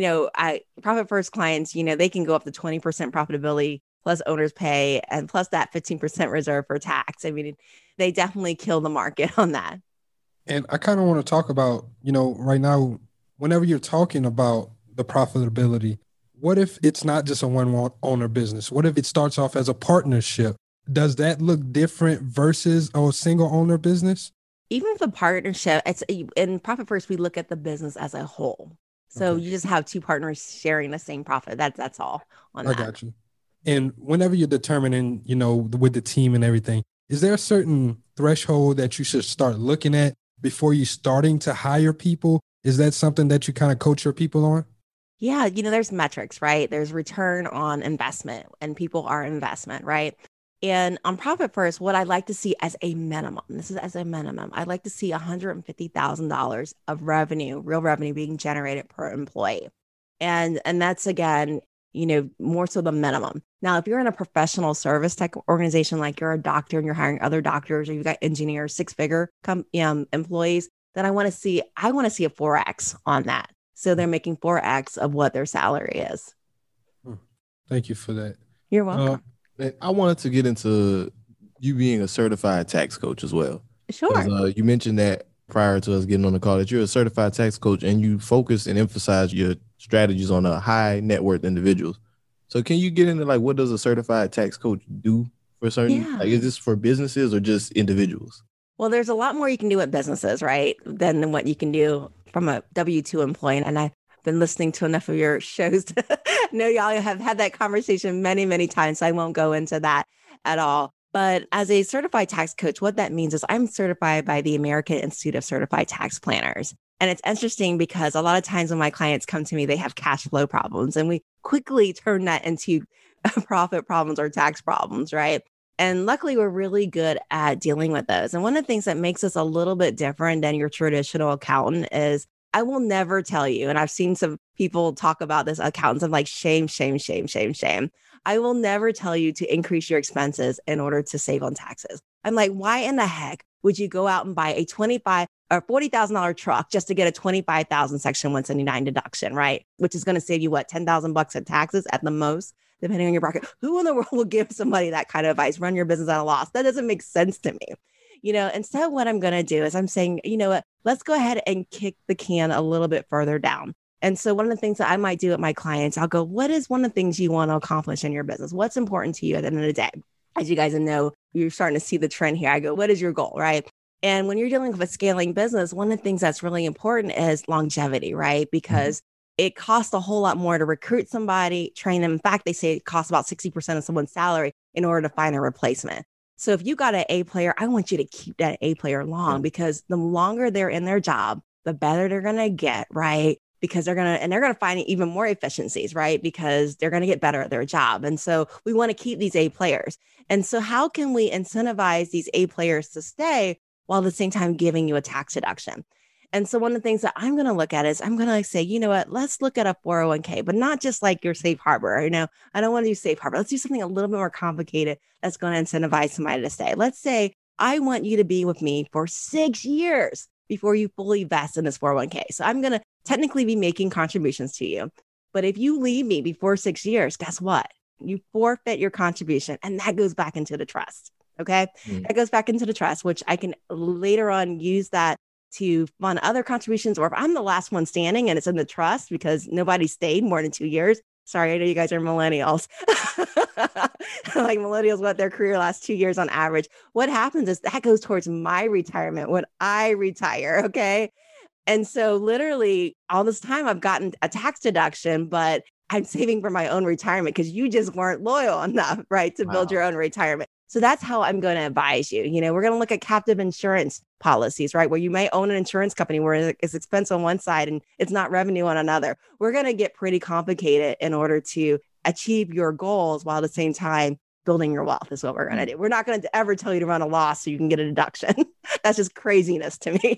Profit first clients, they can go up to 20% profitability plus owner's pay and plus that 15% reserve for tax. I mean, they definitely kill the market on that. And I kind of want to talk about, right now, whenever you're talking about the profitability, what if it's not just a one owner business? What if it starts off as a partnership? Does that look different versus a single owner business? Even if the partnership, in Profit First, we look at the business as a whole. So you just have two partners sharing the same profit. That's all on that. I got you. And whenever you're determining, with the team and everything, is there a certain threshold that you should start looking at before you starting to hire people? Is that something that you kind of coach your people on? Yeah, there's metrics, right? There's return on investment and people are investment, right? And on Profit First, what I'd like to see as a minimum, this is as a minimum, I'd like to see $150,000 of revenue, real revenue being generated per employee. And that's, again, more so the minimum. Now, if you're in a professional service tech organization, like you're a doctor and you're hiring other doctors, or you've got engineers, six-figure employees, then I want to see a 4X on that. So they're making 4X of what their salary is. Thank you for that. You're welcome. I wanted to get into you being a certified tax coach as well. Sure. You mentioned that prior to us getting on the call that you're a certified tax coach and you focus and emphasize your strategies on high net worth individuals. So can you get into what does a certified tax coach do for certain? Yeah. Is this for businesses or just individuals? Well, there's a lot more you can do with businesses, right, than what you can do from a W-2 employee. And I've been listening to enough of your shows to know y'all have had that conversation many, many times. So I won't go into that at all. But as a certified tax coach, what that means is I'm certified by the American Institute of Certified Tax Planners. And it's interesting because a lot of times when my clients come to me, they have cash flow problems. And we quickly turn that into profit problems or tax problems, right? And luckily, we're really good at dealing with those. And one of the things that makes us a little bit different than your traditional accountant is I will never tell you, and I've seen some people talk about this, accountants, of like shame. I will never tell you to increase your expenses in order to save on taxes. I'm like, why in the heck would you go out and buy a $25,000 or $40,000 truck just to get a $25,000 Section 179 deduction, right? Which is going to save you $10,000 in taxes at the most, depending on your bracket. Who in the world will give somebody that kind of advice? Run your business at a loss. That doesn't make sense to me. Instead, what I'm going to do is I'm saying, what, let's go ahead and kick the can a little bit further down. And so one of the things that I might do with my clients, I'll go, what is one of the things you want to accomplish in your business? What's important to you at the end of the day? As you guys know, you're starting to see the trend here. I go, what is your goal, right? And when you're dealing with a scaling business, one of the things that's really important is longevity, right? Because it costs a whole lot more to recruit somebody, train them. In fact, they say it costs about 60% of someone's salary in order to find a replacement. So if you got an A player, I want you to keep that A player long because the longer they're in their job, the better they're going to get, right? Because they're going to find even more efficiencies, right? Because they're going to get better at their job. And so we want to keep these A players. And so how can we incentivize these A players to stay while at the same time giving you a tax deduction? And so one of the things that I'm going to look at is I'm going to say, you know what, let's look at a 401k, but not just like your safe harbor. I don't want to do safe harbor. Let's do something a little bit more complicated that's going to incentivize somebody to stay. Let's say I want you to be with me for 6 years before you fully vest in this 401k. So I'm going to technically be making contributions to you. But if you leave me before 6 years, guess what? You forfeit your contribution and that goes back into the trust. Okay. That goes back into the trust, which I can later on use that to fund other contributions, or if I'm the last one standing and it's in the trust because nobody stayed more than 2 years. Sorry, I know you guys are millennials. Like millennials, what their career lasts 2 years on average. What happens is that goes towards my retirement when I retire. Okay. And so literally all this time I've gotten a tax deduction, but I'm saving for my own retirement because you just weren't loyal enough, right, to build your own retirement. So that's how I'm going to advise you. You know, we're going to look at captive insurance policies, right, where you may own an insurance company where it's expense on one side and it's not revenue on another. We're going to get pretty complicated in order to achieve your goals while at the same time building your wealth is what we're going to do. We're not going to ever tell you to run a loss so you can get a deduction. That's just craziness to me.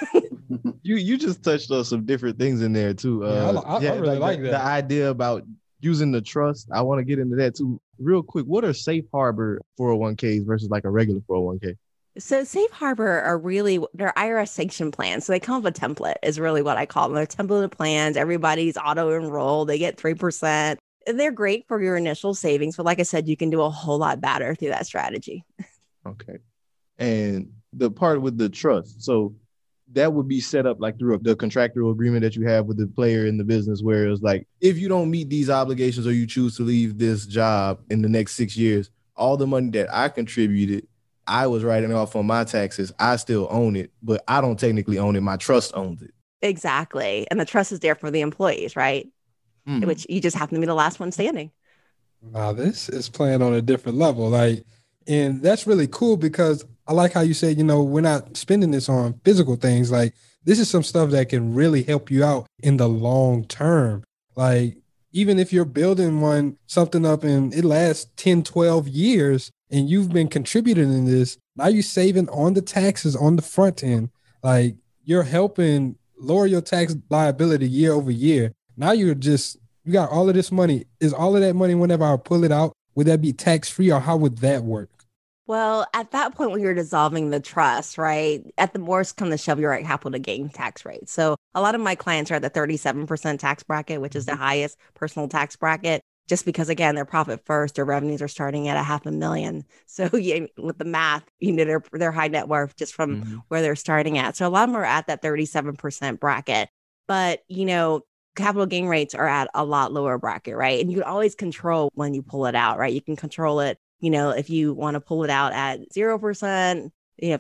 You just touched on some different things in there too. I really like that. The idea about using the trust. I want to get into that too. Real quick, what are safe harbor 401ks versus like a regular 401k? So Safe Harbor are really, they're IRS sanctioned plans. So they come with a template is really what I call them. They're templated plans. Everybody's auto enrolled. They get 3%. They're great for your initial savings. But like I said, you can do a whole lot better through that strategy. Okay. And the part with the trust. So that would be set up like through the contractual agreement that you have with the player in the business, where it's like, if you don't meet these obligations or you choose to leave this job in the next 6 years, all the money that I contributed, I was writing off on my taxes. I still own it, but I don't technically own it. My trust owns it. Exactly. And the trust is there for the employees, right? Mm-hmm. Which you just happen to be the last one standing. Now this is playing on a different level. Like, and that's really cool because I like how you said, you know, we're not spending this on physical things. Like, this is some stuff that can really help you out in the long term. Like, even if you're building something up and it lasts 10, 12 years and you've been contributing in this, now you're saving on the taxes on the front end. Like, you're helping lower your tax liability year over year. Now you got all of this money. Is all of that money, whenever I pull it out, would that be tax-free or how would that work? Well, at that point when you're dissolving the trust, right, at the worst come to shove, you're at capital gain tax rate. So a lot of my clients are at the 37% tax bracket, which is the highest personal tax bracket, just because, again, their profit first, their revenues are starting at $500,000. So yeah, with the math, you know, they're high net worth just from where they're starting at. So a lot of them are at that 37% bracket. But, you know, capital gain rates are at a lot lower bracket, right? And you can always control when you pull it out, right? You can control it. You know, if you want to pull it out at 0%, 15%,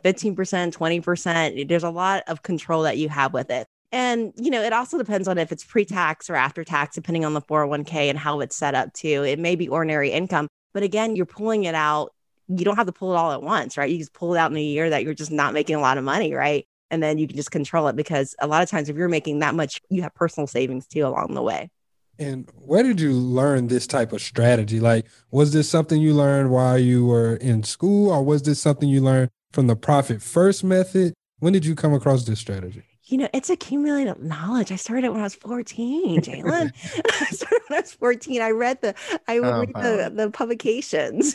20%, there's a lot of control that you have with it. And, you know, it also depends on if it's pre-tax or after tax, depending on the 401k and how it's set up too. It may be ordinary income, but again, you're pulling it out. You don't have to pull it all at once, right? You just pull it out in a year that you're just not making a lot of money, right? And then you can just control it because a lot of times if you're making that much, you have personal savings too along the way. And where did you learn this type of strategy? Like, was this something you learned while you were in school, or was this something you learned from the Profit First method? When did you come across this strategy? You know, it's accumulated knowledge. I started it when I was 14, Jalen. I started when I was 14. I read the publications.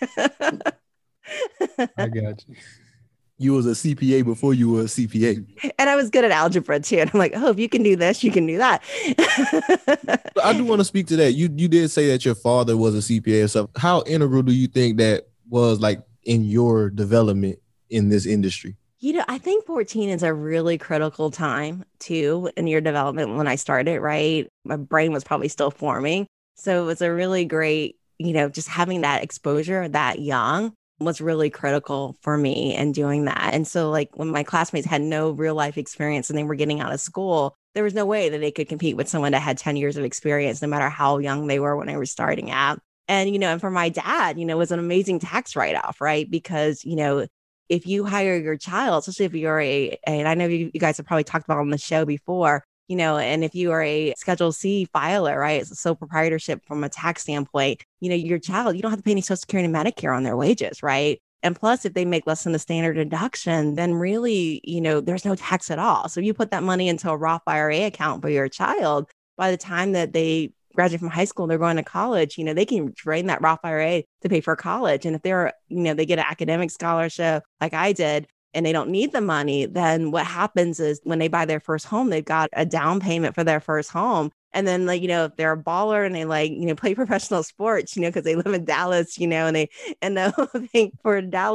I got you. You was a CPA before you were a CPA. And I was good at algebra too. And I'm like, oh, if you can do this, you can do that. I do want to speak to that. You did say that your father was a CPA and stuff. How integral do you think that was, like, in your development in this industry? You know, I think 14 is a really critical time too in your development. When I started, right, my brain was probably still forming. So it was a really great, you know, just having that exposure that young was really critical for me in doing that. And so, like, when my classmates had no real life experience and they were getting out of school, there was no way that they could compete with someone that had 10 years of experience, no matter how young they were when they were starting out. And, you know, and for my dad, you know, it was an amazing tax write-off, right? Because, you know, if you hire your child, especially if you're and I know you guys have probably talked about on the show before, you know, and if you are a Schedule C filer, right, it's a sole proprietorship from a tax standpoint, you know, your child, you don't have to pay any Social Security and Medicare on their wages, right? And plus, if they make less than the standard deduction, then really, you know, there's no tax at all. So if you put that money into a Roth IRA account for your child, by the time that they graduate from high school, they're going to college, you know, they can drain that Roth IRA to pay for college. And if they're, you know, they get an academic scholarship like I did, and they don't need the money, then what happens is when they buy their first home, they've got a down payment for their first home. And then, like, you know, if they're a baller and they, like, you know, play professional sports, you know, because they live in Dallas, you know, and they end up paying for Dallas,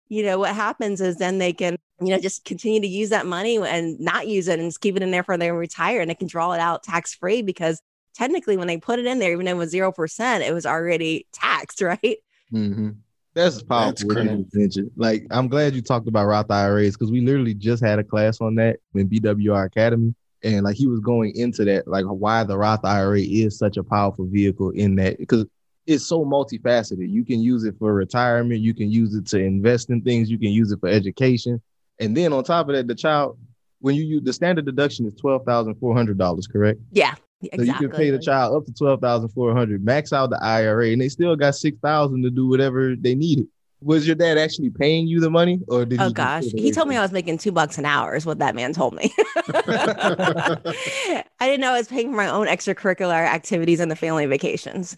what happens is then they can, just continue to use that money and not use it and just keep it in there for they retire, and they can draw it out tax free because technically when they put it in there, even though it was 0%, it was already taxed, right? Mm-hmm. That's powerful. That's crazy. Like, I'm glad you talked about Roth IRAs because we literally just had a class on that in BWR Academy. And like he was going into that, like why the Roth IRA is such a powerful vehicle in that, because it's so multifaceted. You can use it for retirement. You can use it to invest in things. You can use it for education. And then on top of that, the child, when you use the standard deduction is $12,400, correct? Yeah, exactly. So you can pay the child up to $12,400, max out the IRA, and they still got $6,000 to do whatever they needed. Was your dad actually paying you the money, or did he? Oh gosh, he told me I was making $2 an hour is what that man told me. I didn't know I was paying for my own extracurricular activities and the family vacations.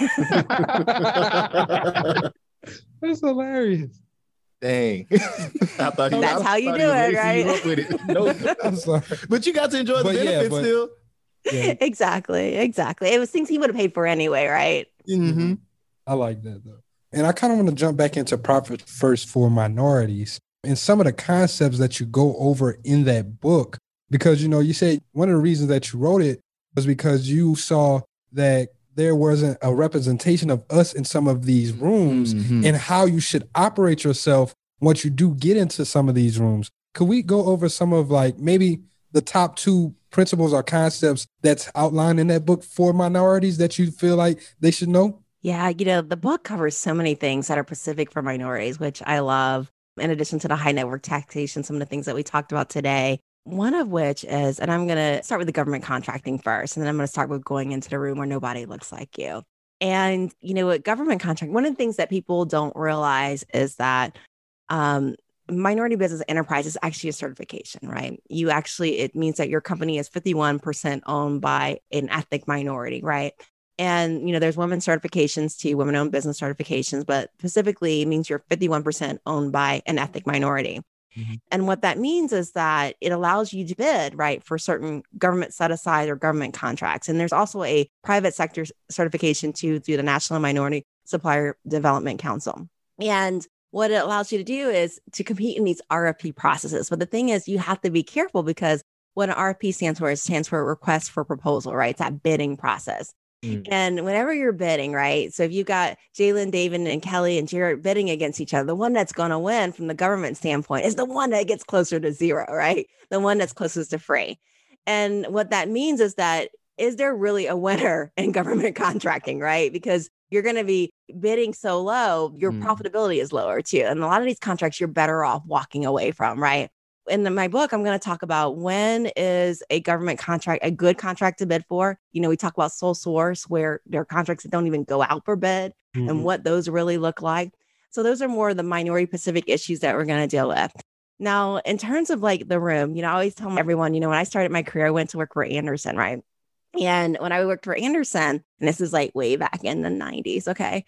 That's hilarious. Dang. That's how you do it, right? No, I'm sorry. But you got to enjoy the benefits still. Yeah. Exactly. It was things he would have paid for anyway, right? Mm-hmm. I like that though. And I kind of want to jump back into Profit First for Minorities and some of the concepts that you go over in that book, because, you said one of the reasons that you wrote it was because you saw that there wasn't a representation of us in some of these rooms and how you should operate yourself once you do get into some of these rooms. Could we go over some of like maybe the top 2 principles or concepts that's outlined in that book for minorities that you feel like they should know? Yeah, the book covers so many things that are specific for minorities, which I love. In addition to the high net worth taxation, some of the things that we talked about today, one of which is, and I'm going to start with the government contracting first, and then I'm going to start with going into the room where nobody looks like you. And, with government contract, one of the things that people don't realize is that minority business enterprise is actually a certification, right? It means that your company is 51% owned by an ethnic minority, right? And, there's women's certifications too, women-owned business certifications, but specifically it means you're 51% owned by an ethnic minority. Mm-hmm. And what that means is that it allows you to bid, right, for certain government set-aside or government contracts. And there's also a private sector certification too through the National Minority Supplier Development Council. And what it allows you to do is to compete in these RFP processes. But the thing is, you have to be careful because what an RFP stands for, it stands for request for proposal, right? It's that bidding process. And whenever you're bidding, right? So if you got Jalen, David, and Kelly and Jared bidding against each other, the one that's going to win from the government standpoint is the one that gets closer to zero, right? The one that's closest to free. And what that means is that, is there really a winner in government contracting, right? Because you're going to be bidding so low, your profitability is lower too. And a lot of these contracts you're better off walking away from, right? In my book, I'm going to talk about when is a government contract a good contract to bid for. We talk about sole source, where there are contracts that don't even go out for bid and what those really look like. So those are more of the minority specific issues that we're going to deal with. Now, in terms of like the room, I always tell everyone, when I started my career, I went to work for Andersen, right? And when I worked for Andersen, and this is like way back in the 90s, okay?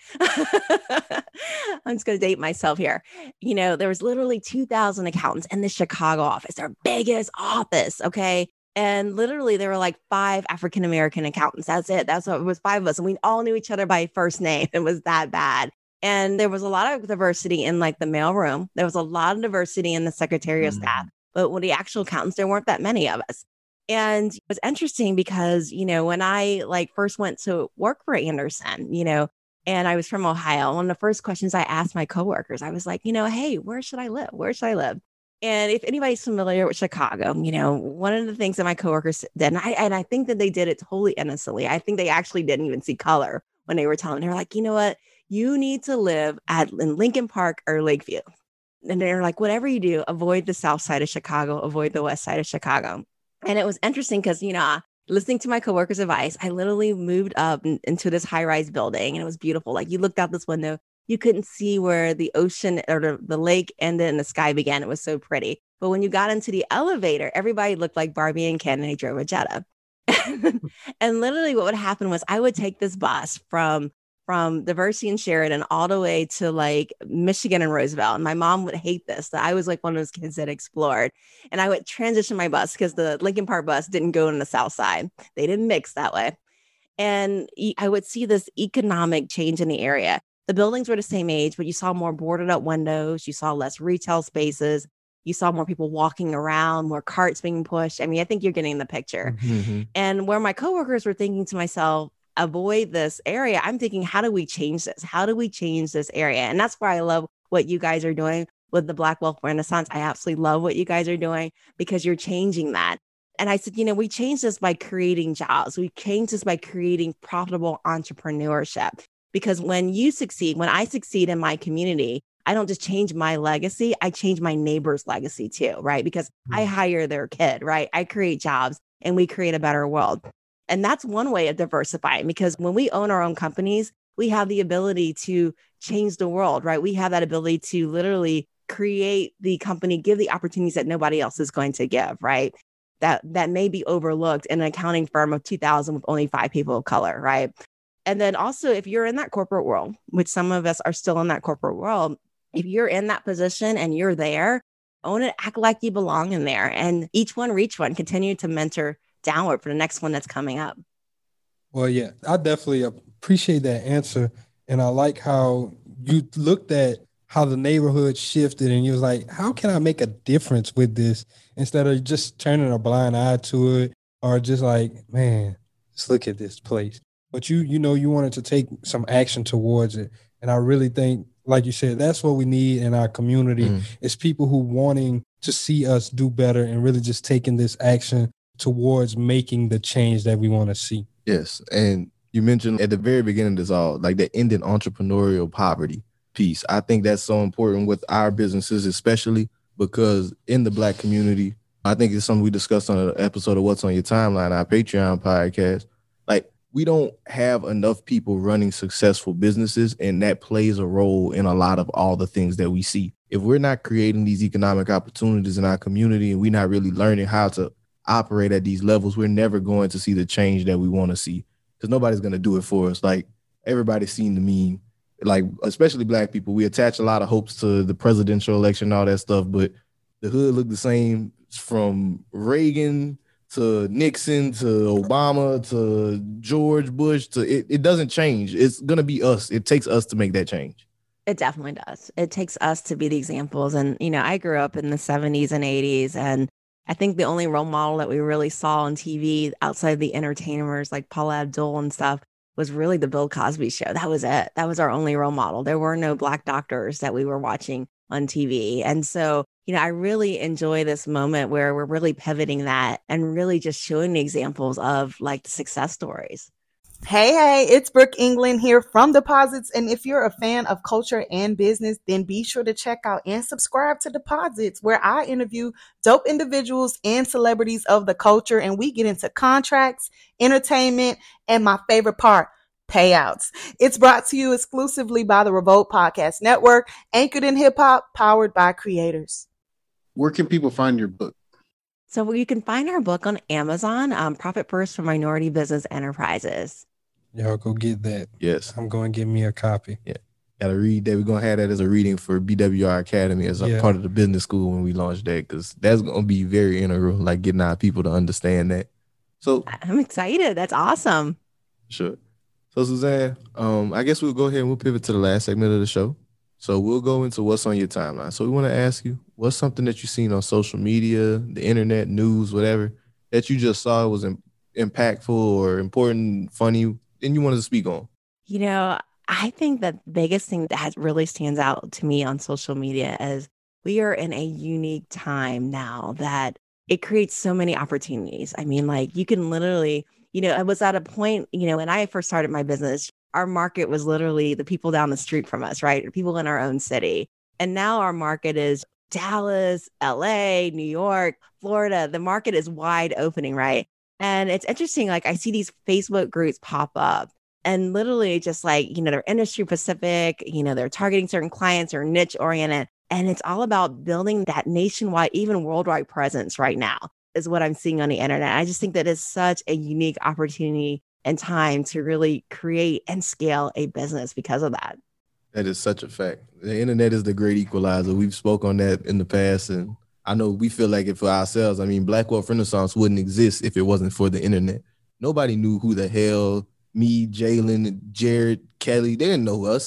I'm just going to date myself here. There was literally 2,000 accountants in the Chicago office, their biggest office, okay? And literally there were like 5 African-American accountants. That's it. It was 5 of us. And we all knew each other by first name. It was that bad. And there was a lot of diversity in like the mailroom. There was a lot of diversity in the secretarial staff. But when the actual accountants, there weren't that many of us. And it was interesting because, when I first went to work for Andersen, and I was from Ohio, one of the first questions I asked my coworkers, I was like, hey, where should I live? Where should I live? And if anybody's familiar with Chicago, one of the things that my coworkers did, and I think that they did it totally innocently. I think they actually didn't even see color when they were telling. They were like, you know what? You need to live in Lincoln Park or Lakeview. And they're like, whatever you do, avoid the south side of Chicago, avoid the west side of Chicago. And it was interesting because, listening to my coworkers' advice, I literally moved up into this high-rise building, and it was beautiful. Like, you looked out this window, you couldn't see where the ocean or the lake ended and the sky began. It was so pretty. But when you got into the elevator, everybody looked like Barbie and Ken, and they drove a Jetta. And literally what would happen was I would take this bus from Diversity and Sheridan all the way to like Michigan and Roosevelt. And my mom would hate this, that I was like one of those kids that explored. And I would transition my bus because the Lincoln Park bus didn't go in the south side. They didn't mix that way. And I would see this economic change in the area. The buildings were the same age, but you saw more boarded up windows. You saw less retail spaces. You saw more people walking around, more carts being pushed. I mean, I think you're getting the picture. Mm-hmm. And where my coworkers were thinking to myself, avoid this area, I'm thinking, how do we change this? How do we change this area? And that's why I love what you guys are doing with the Black Wealth Renaissance. I absolutely love what you guys are doing because you're changing that. And I said, we change this by creating jobs. We change this by creating profitable entrepreneurship. Because when you succeed, when I succeed in my community, I don't just change my legacy, I change my neighbor's legacy too, right? Because I hire their kid, right? I create jobs and we create a better world. And that's one way of diversifying, because when we own our own companies, we have the ability to change the world, right? We have that ability to literally create the company, give the opportunities that nobody else is going to give, right? That may be overlooked in an accounting firm of 2,000 with only 5 people of color, right? And then also, if you're in that corporate world, which some of us are still in that corporate world, if you're in that position and you're there, own it, act like you belong in there. And each one reach one, continue to mentor downward for the next one that's coming up. Well, yeah, I definitely appreciate that answer. And I like how you looked at how the neighborhood shifted and you was like, how can I make a difference with this, instead of just turning a blind eye to it, or just like, man, just look at this place. But you wanted to take some action towards it. And I really think, like you said, that's what we need in our community is people who wanting to see us do better and really just taking this action towards making the change that we want to see. Yes. And you mentioned at the very beginning of this all, like the ending entrepreneurial poverty piece. I think that's so important with our businesses, especially because in the Black community, I think it's something we discussed on an episode of What's on Your Timeline, our Patreon podcast. Like, we don't have enough people running successful businesses, and that plays a role in a lot of all the things that we see. If we're not creating these economic opportunities in our community and we're not really learning how to operate at these levels, we're never going to see the change that we want to see, because nobody's going to do it for us. Like, everybody's seen the meme, like, especially Black people. We attach a lot of hopes to the presidential election, all that stuff, but the hood looked the same from Reagan to Nixon, to Obama, to George Bush, to it doesn't change. It's going to be us. It takes us to make that change. It definitely does. It takes us to be the examples. And, I grew up in the 70s and 80s, and I think the only role model that we really saw on TV outside the entertainers like Paula Abdul and stuff was really the Bill Cosby show. That was it. That was our only role model. There were no Black doctors that we were watching on TV. And so, I really enjoy this moment where we're really pivoting that and really just showing the examples of like the success stories. Hey, it's Brooke England here from Deposits. And if you're a fan of culture and business, then be sure to check out and subscribe to Deposits, where I interview dope individuals and celebrities of the culture. And we get into contracts, entertainment, and my favorite part, payouts. It's brought to you exclusively by the Revolt Podcast Network, anchored in hip hop, powered by creators. Where can people find your book? So you can find our book on Amazon, Profit First for Minority Business Enterprises. Y'all go get that. Yes. I'm going to get me a copy. Yeah. Got to read that. We're going to have that as a reading for BWR Academy as a part of the business school when we launch that, because that's going to be very integral, like getting our people to understand that. So I'm excited. That's awesome. Sure. So Suzanne, I guess we'll go ahead and we'll pivot to the last segment of the show. So we'll go into what's on your timeline. So we want to ask you, what's something that you've seen on social media, the internet, news, whatever, that you just saw was impactful or important, funny, and you wanted to speak on? I think the biggest thing that really stands out to me on social media is we are in a unique time now that it creates so many opportunities. I mean, like, you can literally, I was at a point, when I first started my business, our market was literally the people down the street from us, right? People in our own city. And now our market is Dallas, LA, New York, Florida. The market is wide opening, right? And it's interesting. Like, I see these Facebook groups pop up and literally just like, they're industry specific, they're targeting certain clients or niche oriented. And it's all about building that nationwide, even worldwide presence right now is what I'm seeing on the internet. I just think that is such a unique opportunity and time to really create and scale a business because of that. That is such a fact. The internet is the great equalizer. We've spoke on that in the past, and I know we feel like it for ourselves. I mean, Black Wealth Renaissance wouldn't exist if it wasn't for the internet. Nobody knew who the hell me, Jalen, Jared, Kelly, they didn't know us.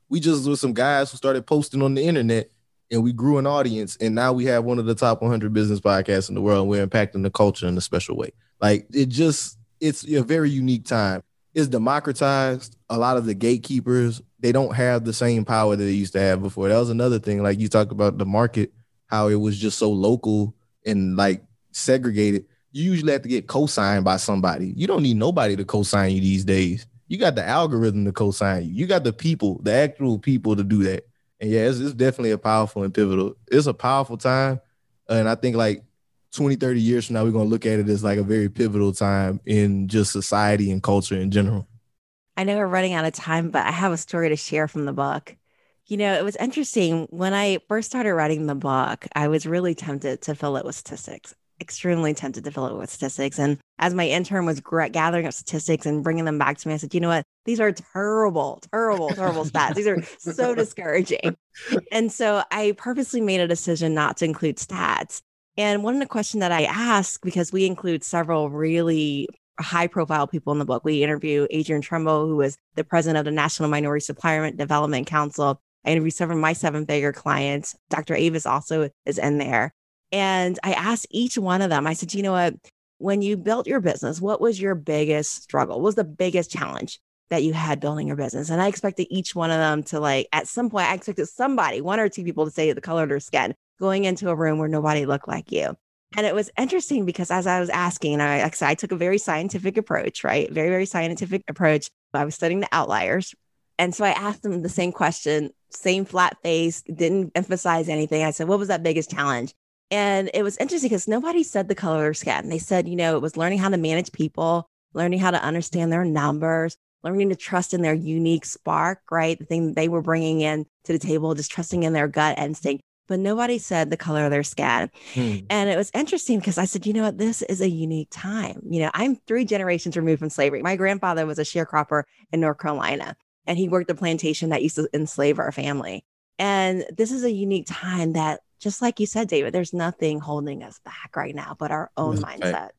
we just was some guys who started posting on the internet, and we grew an audience, and now we have one of the top 100 business podcasts in the world, and we're impacting the culture in a special way. Like, it's a very unique time. It's democratized. A lot of the gatekeepers, they don't have the same power that they used to have before. That was another thing. Like, you talk about the market, how it was just so local and like segregated. You usually have to get co-signed by somebody. You don't need nobody to co-sign you these days. You got the algorithm to co-sign you. You got the people, the actual people to do that. And yeah, it's definitely a powerful and pivotal. It's a powerful time. And I think like 20, 30 years from now, we're going to look at it as like a very pivotal time in just society and culture in general. I know we're running out of time, but I have a story to share from the book. You know, it was interesting. When I first started writing the book, I was really tempted to fill it with statistics. Extremely tempted to fill it with statistics. And as my intern was gathering up statistics and bringing them back to me, I said, you know what? These are terrible stats. These are so discouraging. And so I purposely made a decision not to include stats. And one of the questions that I asked, because we include several really high profile people in the book, we interview Adrian Trumbo, who is the president of the National Minority Supplier Development Council. I interviewed several of my 7-figure clients. Dr. Avis also is in there. And I asked each one of them, I said, you know what, when you built your business, what was your biggest struggle? What was the biggest challenge that you had building your business? And I expected each one of them to, like, at some point, I expected somebody, one or two people, to say the color of their skin, going into a room where nobody looked like you. And it was interesting because as I was asking, I took a very scientific approach, right? Very, very scientific approach. I was studying the outliers. And so I asked them the same question, same flat face, didn't emphasize anything. I said, what was that biggest challenge? And it was interesting because nobody said the color of their skin. They said, you know, it was learning how to manage people, learning how to understand their numbers, learning to trust in their unique spark, right? The thing they were bringing in to the table, just trusting in their gut instinct. But nobody said the color of their skin. And it was interesting because I said, you know what, this is a unique time. You know, I'm 3 generations removed from slavery. My grandfather was a sharecropper in North Carolina, and he worked a plantation that used to enslave our family. And this is a unique time that, just like you said, David, there's nothing holding us back right now but our own mindset.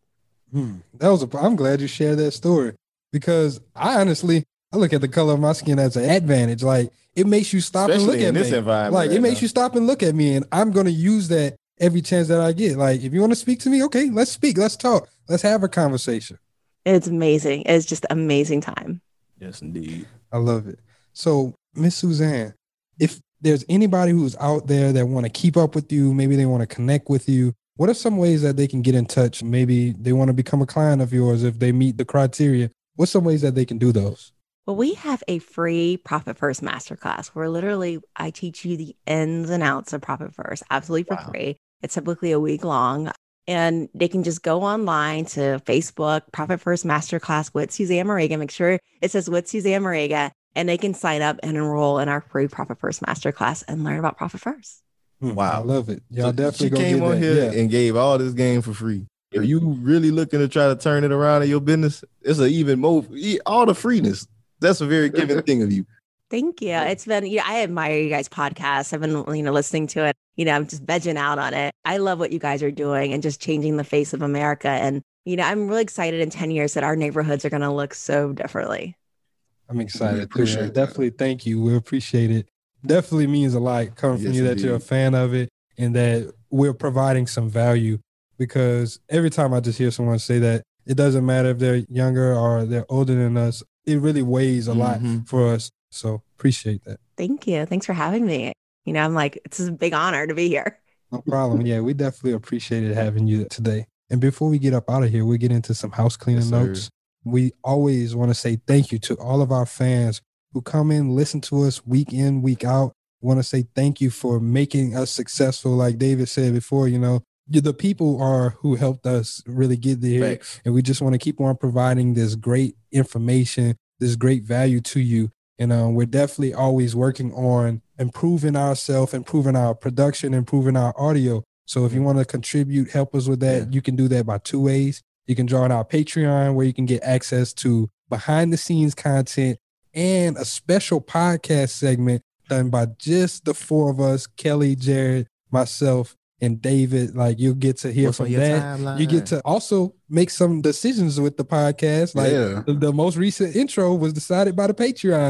I'm glad you shared that story, because I look at the color of my skin as an advantage. Like, it makes you stop and look at me. Like, it makes you stop and look at me, and I'm going to use that every chance that I get. Like, if you want to speak to me, okay, let's speak, let's talk, let's have a conversation. It's amazing. It's just amazing time. Yes, indeed. I love it. So, Miss Suzanne, if there's anybody who's out there that want to keep up with you, maybe they want to connect with you, what are some ways that they can get in touch? Maybe they want to become a client of yours if they meet the criteria. What's some ways that they can do those? Well, we have a free Profit First Masterclass where literally I teach you the ins and outs of Profit First, absolutely for free. It's typically a week long, and they can just go online to Facebook, Profit First Masterclass with Suzanne Morega. Make sure it says with Suzanne Morega, and they can sign up and enroll in our free Profit First Masterclass and learn about Profit First. Wow. I love it. Y'all So definitely she go came get on that. here Yeah. and gave all this game for free. If you really looking to try to turn it around in your business, it's an even more, all the freeness. That's a very giving thing of you. Thank you. It's been, I admire you guys' podcast. I've been, listening to it. I'm just vegging out on it. I love what you guys are doing and just changing the face of America. And, I'm really excited in 10 years that our neighborhoods are going to look so differently. I'm excited. appreciate that. Definitely. Thank you. We appreciate it. Definitely means a lot coming from Yes, you that you're a indeed. fan of it and that we're providing some value, because every time I just hear someone say that, it doesn't matter if they're younger or they're older than us. It really weighs a lot for us. So appreciate that. Thank you. Thanks for having me. I'm like, it's a big honor to be here. No problem. Yeah, we definitely appreciated having you today. And before we get up out of here, we'll get into some house cleaning Yes, sir. notes. We always want to say thank you to all of our fans who come in, listen to us week in, week out. We want to say thank you for making us successful. Like David said before, the people are who helped us really get there. Facts. And we just want to keep on providing this great information, this great value to you. And we're definitely always working on improving ourselves, improving our production, improving our audio. So if you want to contribute, help us with that, you can do that by 2 ways. You can join our Patreon, where you can get access to behind the scenes content and a special podcast segment done by just the 4 of us, Kelly, Jared, myself, and David. Like, you'll get to hear What's on from your that. timeline? You get to also make some decisions with the podcast. Like Yeah. the most recent intro was decided by the Patreons.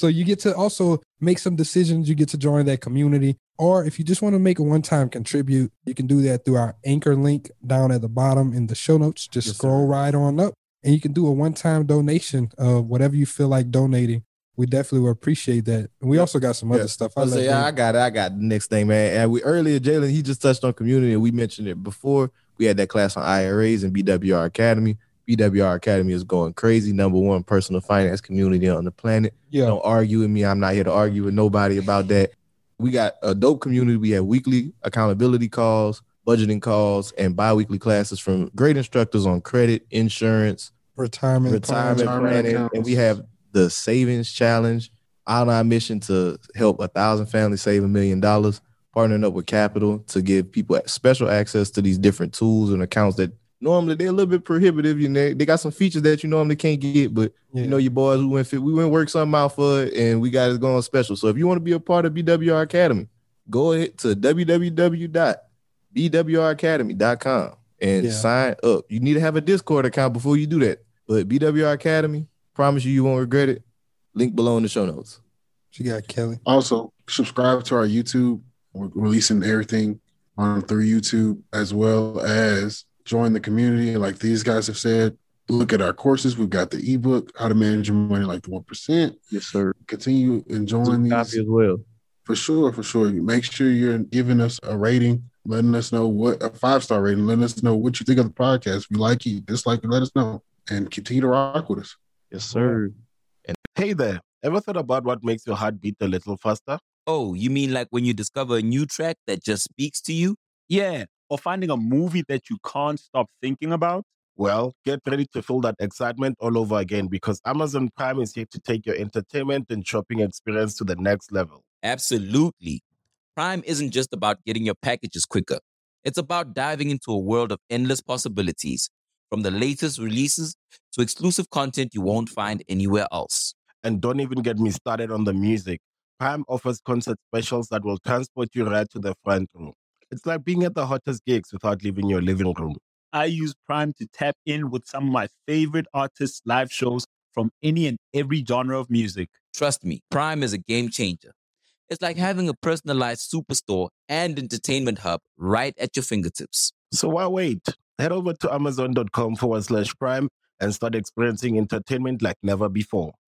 So you get to also make some decisions. You get to join that community. Or if you just want to make a one-time contribute, you can do that through our Anchor link down at the bottom in the show notes. Just scroll right on up and you can do a one-time donation of whatever you feel like donating. We definitely will appreciate that. And we also got some other stuff. I got the next thing, man. And earlier, Jalen, he just touched on community, and we mentioned it before. We had that class on IRAs and BWR Academy. BWR Academy is going crazy. #1 personal finance community on the planet. Yeah. Don't argue with me. I'm not here to argue with nobody about that. We got a dope community. We have weekly accountability calls, budgeting calls, and bi-weekly classes from great instructors on credit, insurance, retirement planning. And we have the savings challenge on our mission to help 1,000 families save $1 million, partnering up with Capital to give people special access to these different tools and accounts that normally they're a little bit prohibitive. You know, they got some features that you normally can't get, but you know, your boys, we went work something out for it, and we got it going special. So if you want to be a part of BWR Academy, go ahead to www.bwracademy.com and sign up. You need to have a Discord account before you do that. But BWR Academy, promise you won't regret it. Link below in the show notes. She got Kelly. Also, subscribe to our YouTube. We're releasing everything through YouTube, as well as join the community. Like these guys have said, look at our courses. We've got the ebook, How to Manage Your Money Like the 1%. Yes, sir. Continue enjoying these. Copy as well. For sure. Make sure you're giving us a rating, letting us know a 5-star rating, letting us know what you think of the podcast. If you like it, dislike it, let us know. And continue to rock with us. Yes, sir. And hey there, ever thought about what makes your heart beat a little faster? Oh, you mean like when you discover a new track that just speaks to you? Yeah, or finding a movie that you can't stop thinking about? Well, get ready to feel that excitement all over again, because Amazon Prime is here to take your entertainment and shopping experience to the next level. Absolutely. Prime isn't just about getting your packages quicker. It's about diving into a world of endless possibilities, from the latest releases to exclusive content you won't find anywhere else. And don't even get me started on the music. Prime offers concert specials that will transport you right to the front row. It's like being at the hottest gigs without leaving your living room. I use Prime to tap in with some of my favorite artists' live shows from any and every genre of music. Trust me, Prime is a game changer. It's like having a personalized superstore and entertainment hub right at your fingertips. So why wait? Head over to amazon.com/Prime and start experiencing entertainment like never before.